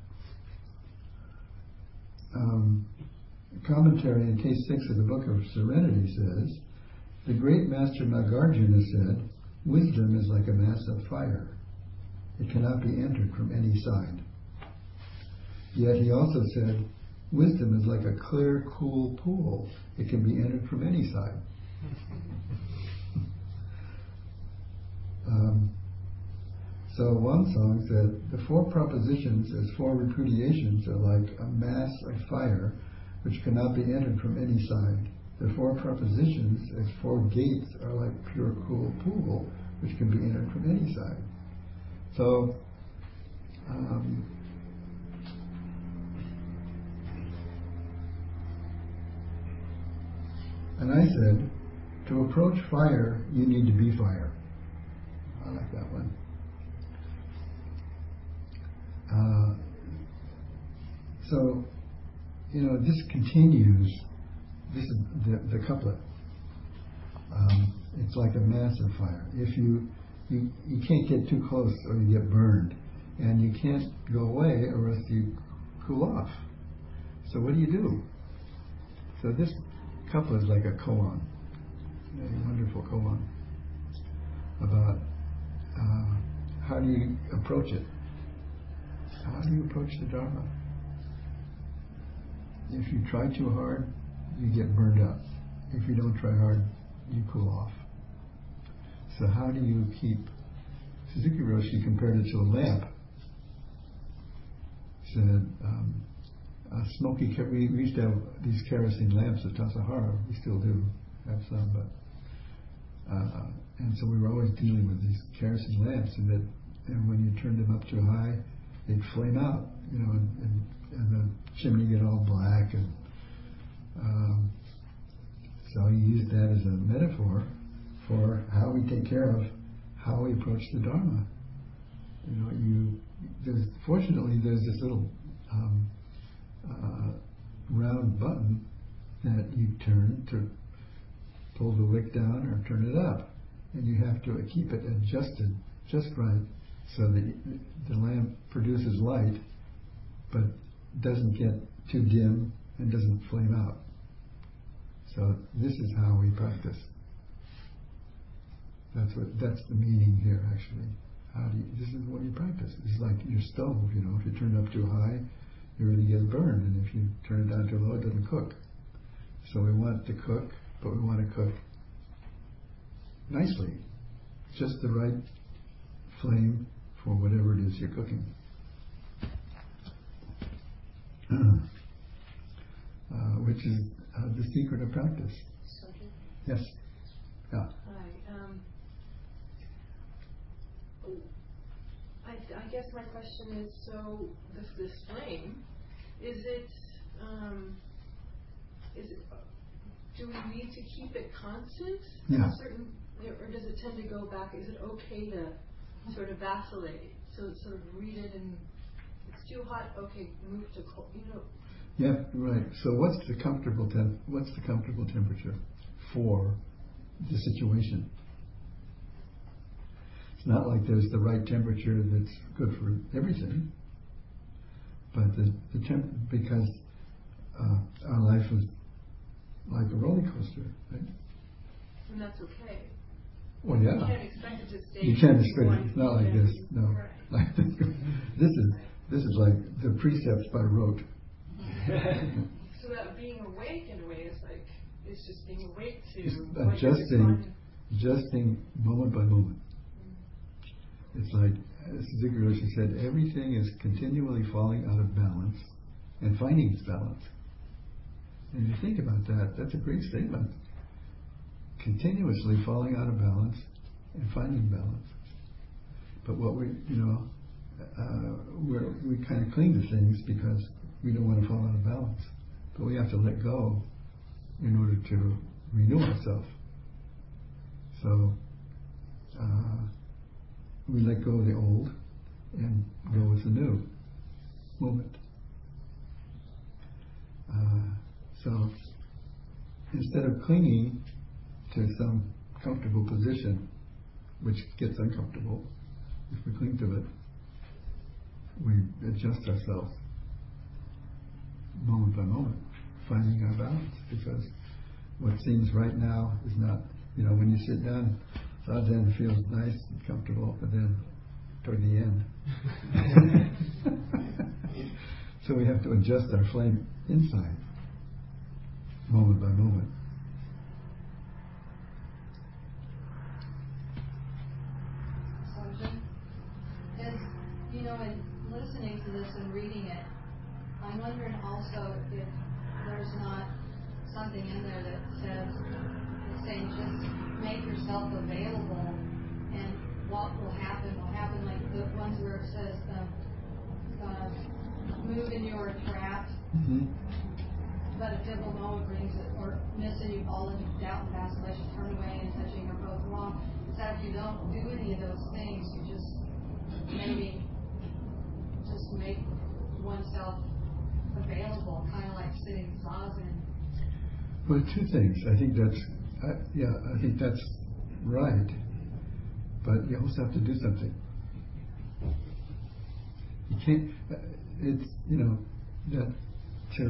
Commentary in case 6 of the Book of Serenity says, the great master Nagarjuna said, wisdom is like a mass of fire. It cannot be entered from any side. Yet he also said, wisdom is like a clear, cool pool. It can be entered from any side. So one song said, the 4 propositions as 4 repudiations are like a mass of fire which cannot be entered from any side. The 4 propositions as 4 gates are like pure, cool pool which can be entered from any side. So, and I said, to approach fire, you need to be fire. I like that one. So, this continues. This is the couplet. It's like a mass of fire. If you can't get too close or you get burned, and you can't go away or else you cool off. So what do? So this couplet is like a koan, a wonderful koan about how do you approach it. How do you approach the Dharma? If you try too hard, you get burned up. If you don't try hard, you cool off. So how do you keep... Suzuki Roshi compared it to a lamp. Said, we used to have these kerosene lamps at Tassajara. We still do have some, but... and so we were always dealing with these kerosene lamps, and when you turned them up too high, they'd flame out, and the chimney get all black, and so he used that as a metaphor for how we take care of how we approach the Dharma. Fortunately, there's this little round button that you turn to pull the wick down or turn it up, and you have to keep it adjusted just right so that the lamp produces light but doesn't get too dim and doesn't flame out. So this is how we practice. That's the meaning here, actually. This is what you practice. This is like your stove, if you turn it up too high, you really get burned, and if you turn it down too low, it doesn't cook. So we want it to cook, but we want to cook nicely. Just the right flame for whatever it is you're cooking. Which is the secret of practice. Soji? Yes. Yeah. Hi. I guess my question is, so this flame, is it, do we need to keep it constant? Yeah. A certain, or does it tend to go back? Is it okay to sort of vacillate? So sort of read it and it's too hot, okay, move to cold, Yeah, right. So what's the comfortable temperature for the situation? It's not like there's the right temperature that's good for everything, but because our life is like a roller coaster, right? And that's okay. Well, yeah. You can't expect it to stay. You can't expect it. It's not like this. No. Right. Like this is like the precepts by rote. So that being awake in a way is like it's just being awake to adjusting moment by moment. It's like, as Zikr Roshi said, everything is continually falling out of balance and finding its balance. And if you think about that, that's a great statement. Continuously falling out of balance and finding balance. But what we kind of cling to things because we don't want to fall out of balance. But we have to let go in order to renew ourselves. So we let go of the old and go with the new moment. So instead of clinging to some comfortable position, which gets uncomfortable, if we cling to it, we adjust ourselves moment by moment, finding our balance, because what seems right now is not, when you sit down, Zazen feels nice and comfortable, but then toward the end. So we have to adjust our flame inside, moment by moment. In listening to this and reading it, I'm wondering also if there's not something in there that says, it's saying just make yourself available and what will happen like the ones where it says move and you are trapped, but a pivotal moment brings it, or miss and you fall into doubt and vacillation, turn away and touching are both wrong. So if you don't do any of those things, you just maybe just make oneself available, kind of like sitting zazen. Well, two things. I think that's right. But you also have to do something. You can't. It's that to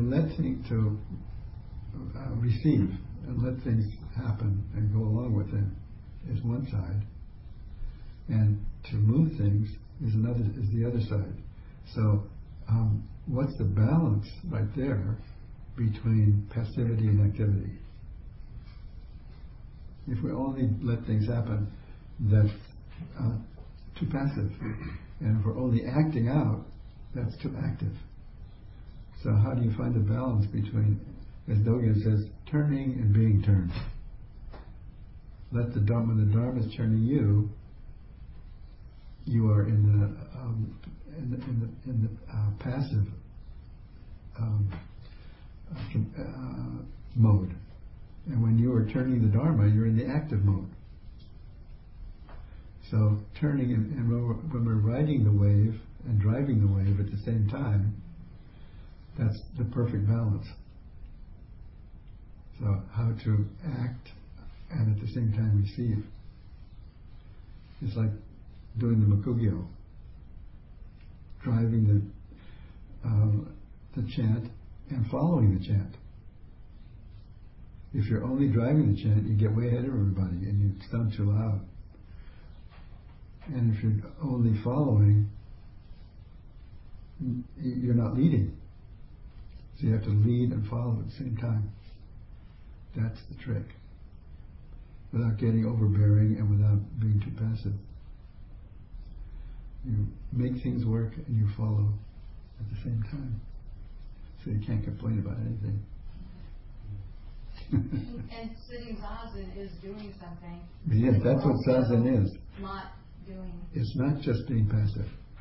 receive and let things happen and go along with them is one side, and to move things is the other side. So, what's the balance right there between passivity and activity? If we only let things happen, that's too passive. And if we're only acting out, that's too active. So how do you find the balance between, as Dogen says, turning and being turned? When the Dharma is turning you, you are in the passive mode, and when you are turning the Dharma, you're in the active mode. So turning and when we're riding the wave and driving the wave at the same time, that's the perfect balance. So how to act and at the same time receive. It's like doing the Makugyo, driving the chant and following the chant. If you're only driving the chant, you get way ahead of everybody and you sound too loud. And if you're only following, you're not leading. So you have to lead and follow at the same time. That's the trick. Without getting overbearing and without being too passive. You make things work and you follow at the same time. So you can't complain about anything. And sitting zazen is doing something. Yes, that's what zazen is. Not doing. It's not just being passive.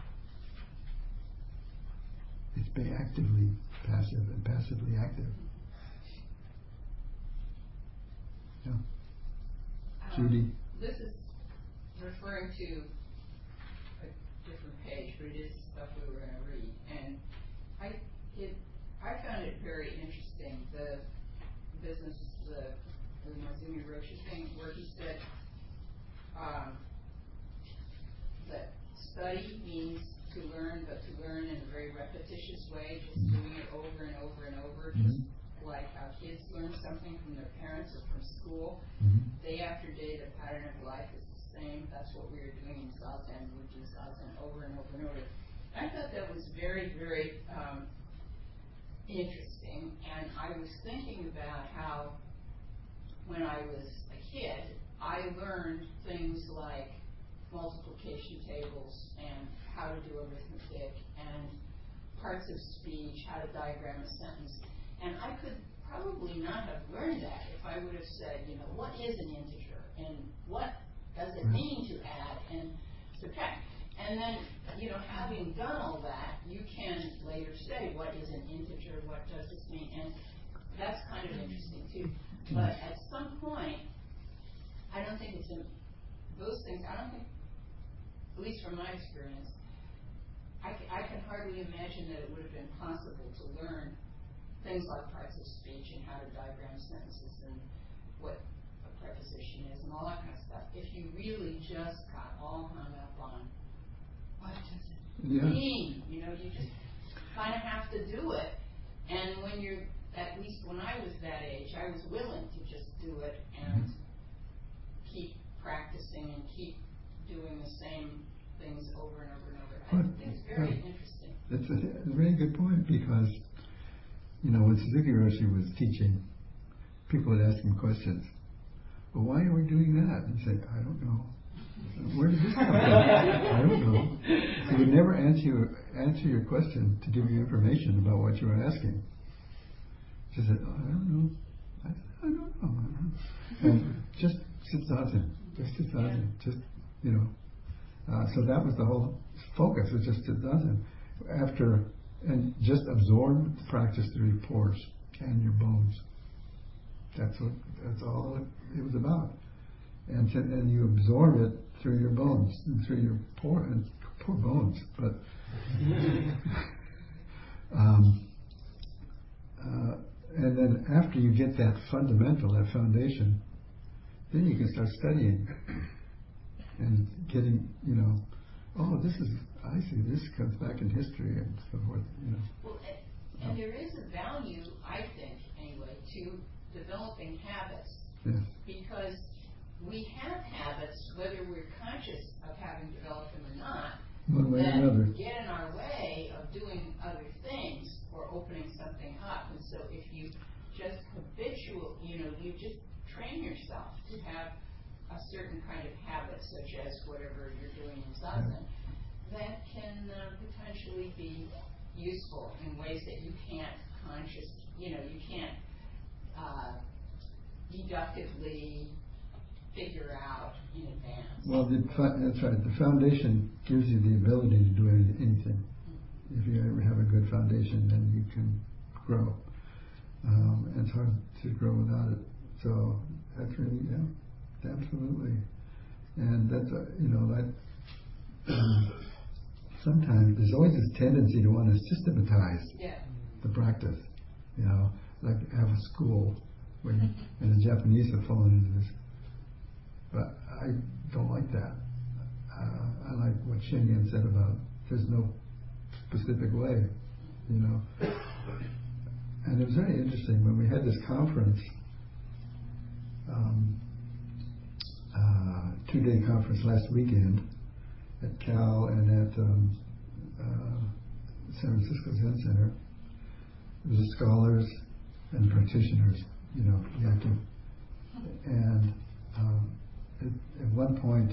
It's being actively passive and passively active. Yeah. Judy? This is referring to a different page, but it is stuff we were going to read. And I found it very interesting, the business, the Maizumi Roshi thing, where he said that study means to learn, but to learn in a very repetitious way, just doing it over and over and over, just like how kids learn something from their parents or from school. Day after day, the pattern of life is the same. That's what we are doing in Zazen. We do Zazen over and over and over. I thought that was very, very interesting, and I was thinking about how when I was a kid, I learned things like multiplication tables and how to do arithmetic and parts of speech, how to diagram a sentence. And I could probably not have learned that if I would have said, what is an integer and what does it mean to add and subtract? And then, having done all that, you can later say, what is an integer, what does this mean? And that's kind of interesting too. But at some point, I don't think it's those things, I don't think, at least from my experience, I can hardly imagine that it would have been possible to learn things like parts of speech and how to diagram sentences and what a preposition is and all that kind of stuff if you really just got all hung up on what does it mean? You just kind of have to do it. And when you're, at least when I was that age, I was willing to just do it and keep practicing and keep doing the same things over and over and over. I think it's very interesting. That's a very good point, because when Suzuki Roshi was teaching, people would ask him questions. Well, why are we doing that? And he'd say, I don't know. Where did this come from? I don't know. He would never answer your question to give you information about what you were asking. She said, I don't know. I said, I don't know. And just sit zazen. Just sit zazen. Just, so that was the whole focus, was just sit zazen. And just absorb the practice through your pores and your bones. That's all it was about. And you absorb it through your bones and through your poor bones. But and then after you get that fundamental, that foundation, then you can start studying and getting, I see this comes back in history and so forth. Well, and there is a value, I think, anyway, to developing habits. Yes. Because we have habits, whether we're conscious of having developed them or not, one way or another, get in our way of doing other things or opening something up. And so if you just you just train yourself to have a certain kind of habit, such as whatever you're doing in Zazen, that can potentially be useful in ways that you can't you can't deductively figure out in advance. Well, that's right. The foundation gives you the ability to do anything. If you ever have a good foundation, then you can grow. It's hard to grow without it. So that's really, absolutely. And that's, sometimes there's always this tendency to want to systematize the practice. Like have a school, and the Japanese have fallen into this. But I don't like that. I like what Shinyan said about there's no specific way, And it was very interesting when we had this conference, 2-day conference last weekend at Cal and at San Francisco Zen Center. It was scholars and practitioners, and at one point,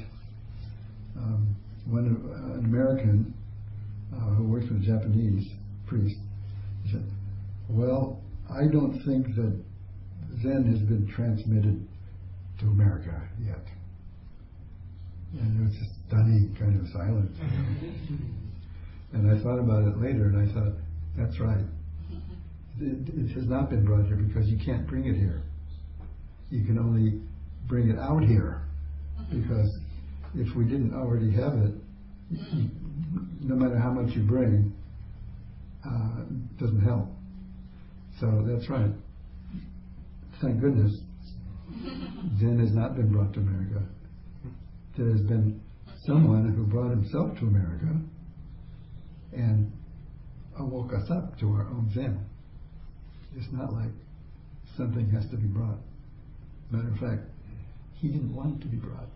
an American who works with a Japanese priest, he said, well, I don't think that Zen has been transmitted to America yet. And it was just stunning kind of silence. And I thought about it later, and I thought, That's right. It has not been brought here because you can't bring it here. You can only bring it out here, because if we didn't already have it, no matter how much you bring, it doesn't help. So that's right. Thank goodness Zen has not been brought to America. There has been someone who brought himself to America and woke us up to our own Zen. It's not like something has to be brought. Matter of fact, he didn't want it to be brought.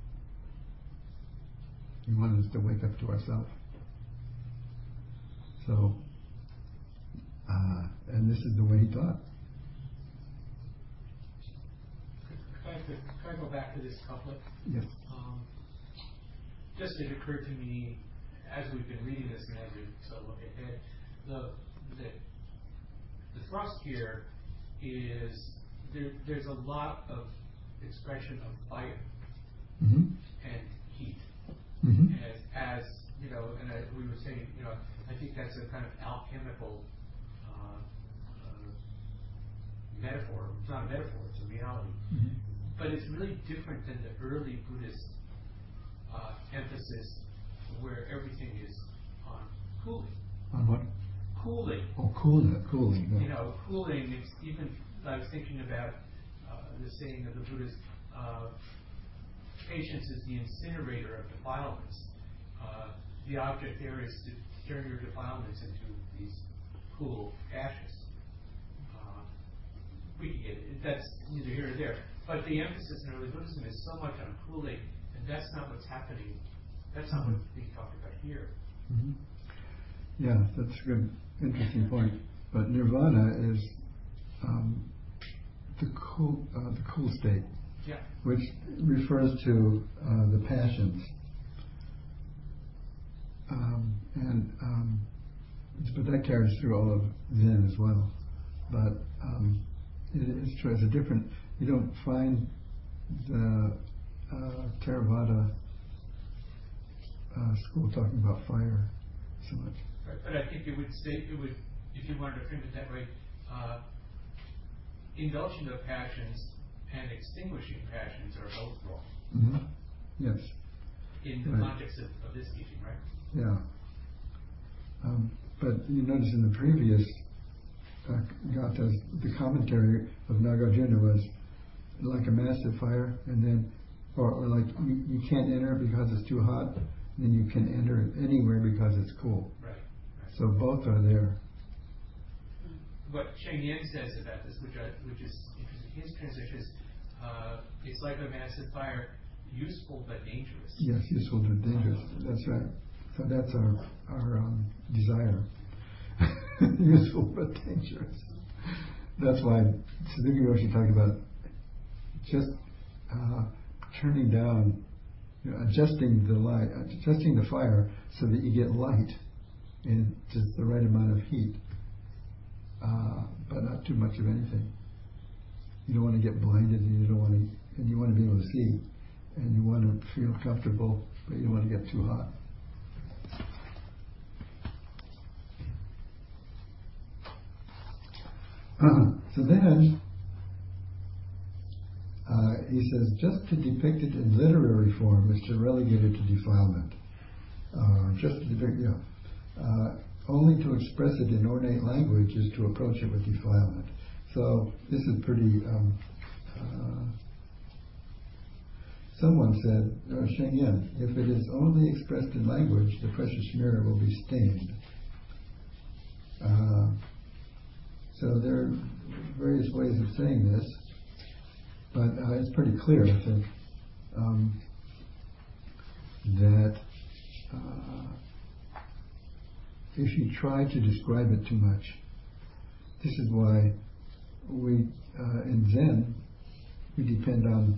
He wanted us to wake up to ourselves. So, and this is the way he taught. Could I go back to this couplet? Yes. Just it occurred to me as we've been reading this and as we look ahead, the thrust here is there's a lot of expression of fire and heat. As you know, and we were saying, you know, I think that's a kind of alchemical metaphor. It's not a metaphor; it's a reality. But it's really different than the early Buddhist emphasis, where everything is on cooling. On what? Cooling. Oh, cooling. Yeah. You know, cooling. It's even. I was thinking about the saying of the Buddhist. Patience is the incinerator of defilements. The object there is to turn your defilements into these cool ashes. We can get it. That's neither here nor there. But the emphasis in early Buddhism is so much on cooling, and that's not what's happening. That's not what's being talked about here. Yeah, that's a good, interesting point. But nirvana is the cool state, which refers to the passions. But that carries through all of Zen as well. But it's true. It's a different. You don't find the Theravada school talking about fire so much. Right, but I think it would, if you wanted to frame it that way, indulging the passions and extinguishing passions are both wrong. Yes. In the context of this teaching, right? Yeah. But you notice in the previous gathas, the commentary of Nagarjuna was like a massive fire, and then, or like you can't enter because it's too hot, then you can enter anywhere because it's cool. Right. So both are there. What Sheng Yen says about this, which is interesting, his translation is, it's like a massive fire, useful but dangerous. Yes, useful but dangerous. That's right. So that's our desire. Useful but dangerous. That's why Suzuki Roshi talked about just turning down, adjusting the light, adjusting the fire so that you get light and just the right amount of heat, but not too much of anything. You don't want to get blinded, and you want to be able to see, and you want to feel comfortable, but you don't want to get too hot. So then, he says, just to depict it in literary form is to relegate it to defilement. Just to depict, only to express it in ornate language is to approach it with defilement. So this is pretty. Someone said, Sheng Yen, if it is only expressed in language, the precious mirror will be stained. So there are various ways of saying this, but it's pretty clear, I think, that if you try to describe it too much, this is why we, in Zen, we depend on,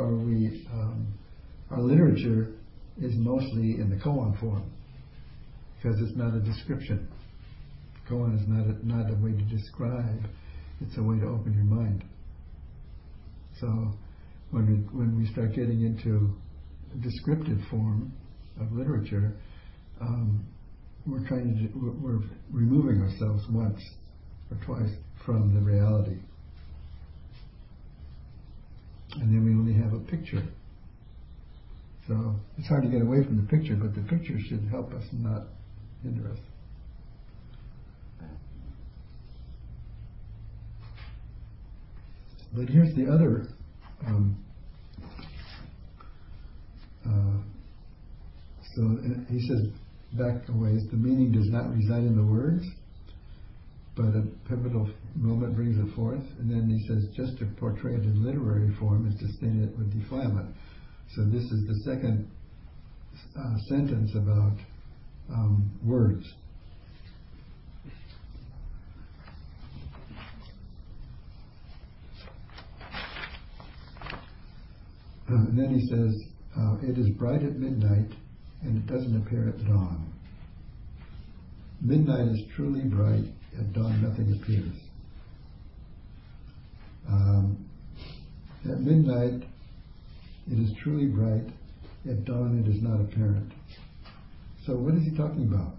our literature is mostly in the koan form, because it's not a description. Koan is not a way to describe, it's a way to open your mind. So when we start getting into a descriptive form of literature, we're removing ourselves once or twice from the reality. And then we only have a picture. So it's hard to get away from the picture, but the picture should help us, not hinder us. But here's the other so he says back a ways, the meaning does not reside in the words, but a pivotal moment brings it forth. And then he says, just to portray it in literary form is to stain it with defilement. So this is the second sentence about words. And then he says, it is bright at midnight and it doesn't appear at dawn. Midnight is truly bright, at dawn nothing appears. At midnight it is truly bright, at dawn it is not apparent. So what is he talking about?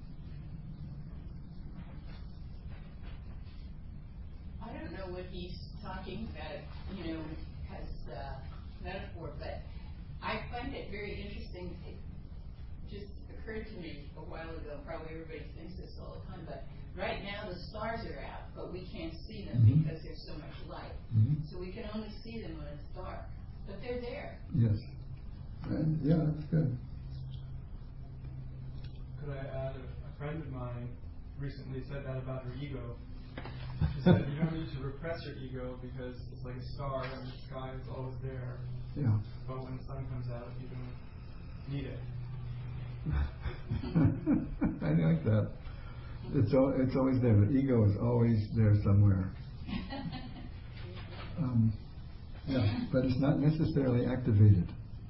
I don't know what he's talking about, as metaphor, but I find it very interesting. It just occurred to me a while ago, probably everybody thinks this all the time, but right now the stars are out, but we can't see them because there's so much light. So we can only see them when it's dark. But they're there. Yes. And yeah, that's good. Could I add, a friend of mine recently said that about her ego. She said you don't need to repress your ego because it's like a star and the sky is always there. Yeah. But when the sun comes out, you don't need it. I like that. It's always there. The ego is always there somewhere. Yeah, but it's not necessarily activated.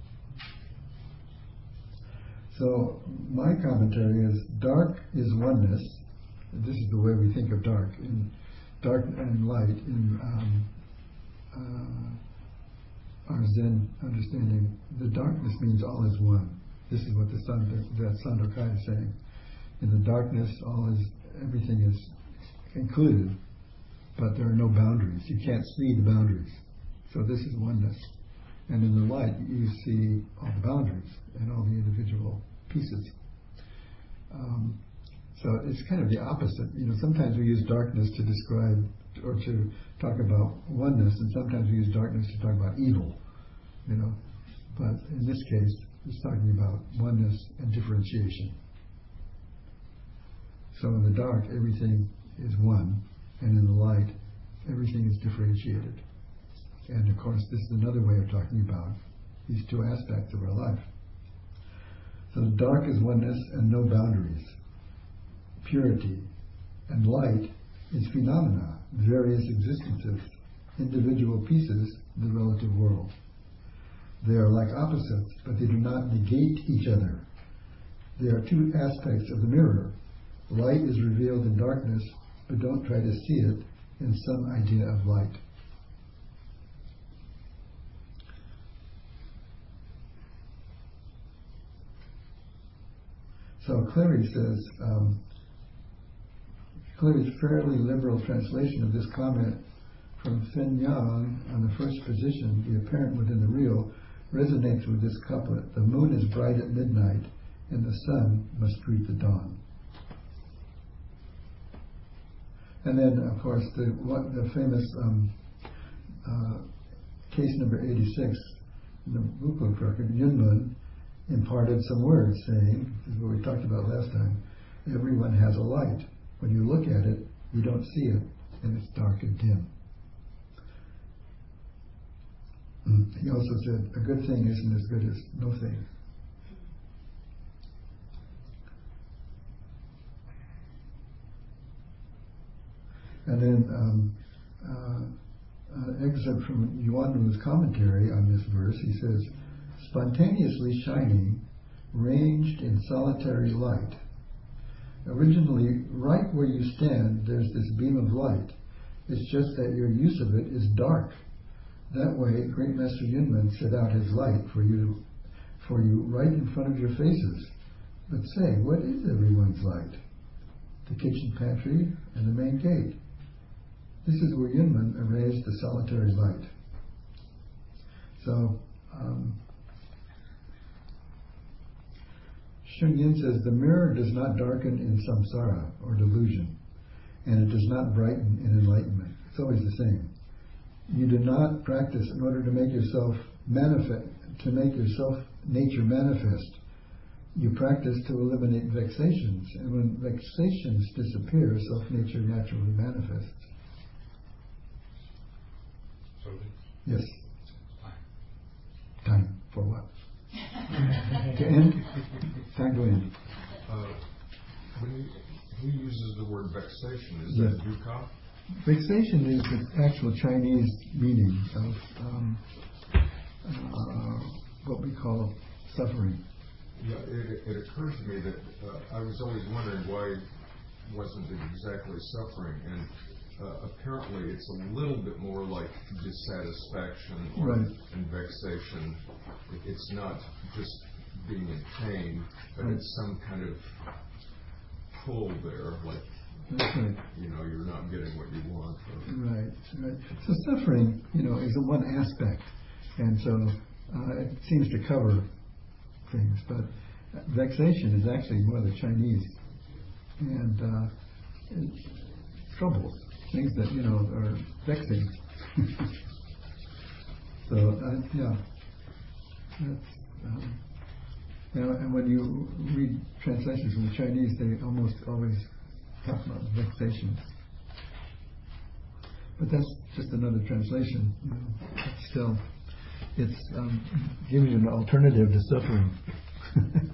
So my commentary is dark is oneness. This is the way we think of dark. In dark and light, in our Zen understanding, the darkness means all is one. This is what the Sandokai is saying. In the darkness, everything is included, but there are no boundaries. You can't see the boundaries. So this is oneness. And in the light, you see all the boundaries and all the individual pieces. So it's kind of the opposite. Sometimes we use darkness to describe or to talk about oneness, and sometimes we use darkness to talk about evil. But in this case, it's talking about oneness and differentiation. So in the dark, everything is one, and in the light, everything is differentiated. And of course, this is another way of talking about these two aspects of our life. So the dark is oneness and no boundaries, purity, and light is phenomena, various existences, individual pieces, the relative world. They are like opposites, but they do not negate each other. They are two aspects of the mirror. Light is revealed in darkness, but don't try to see it in some idea of light. So Cleary says, Cleary's fairly liberal translation of this comment from Fin Yang on the first position, the apparent within the real, resonates with this couplet. The moon is bright at midnight, and the sun must greet the dawn. And then, of course, the famous case number 86 in the booklet record, Yunmun imparted some words saying, this is what we talked about last time, everyone has a light. When you look at it, you don't see it, and it's dark and dim. He also said, a good thing isn't as good as no thing. And then an excerpt from Yuanru's commentary on this verse, he says, spontaneously shining, ranged in solitary light. Originally, right where you stand, there's this beam of light. It's just that your use of it is dark. That way, Great Master Yunmen set out his light for you right in front of your faces. But say, what is everyone's light? The kitchen pantry and the main gate. This is where Yunmen erased the solitary light. So, Sheng Yin says, the mirror does not darken in samsara or delusion, and it does not brighten in enlightenment. It's always the same. You do not practice in order to make yourself nature manifest. You practice to eliminate vexations, and when vexations disappear, self-nature naturally manifests. Yes. Time for what? To end? Time to end. When he uses the word vexation, is that dukkha? Vexation is the actual Chinese meaning of what we call suffering. Yeah, it occurs to me that I was always wondering why wasn't it exactly suffering, and apparently it's a little bit more like dissatisfaction and vexation. It's not just being in pain, but it's some kind of pull there, like you're not getting what you want. Right. So suffering, is one aspect, and so it seems to cover things, but vexation is actually more the Chinese, and trouble, things that are vexing. So that's and when you read translations from the Chinese, they almost always talk about vexation. But that's just another translation. But still, it's giving an alternative to suffering.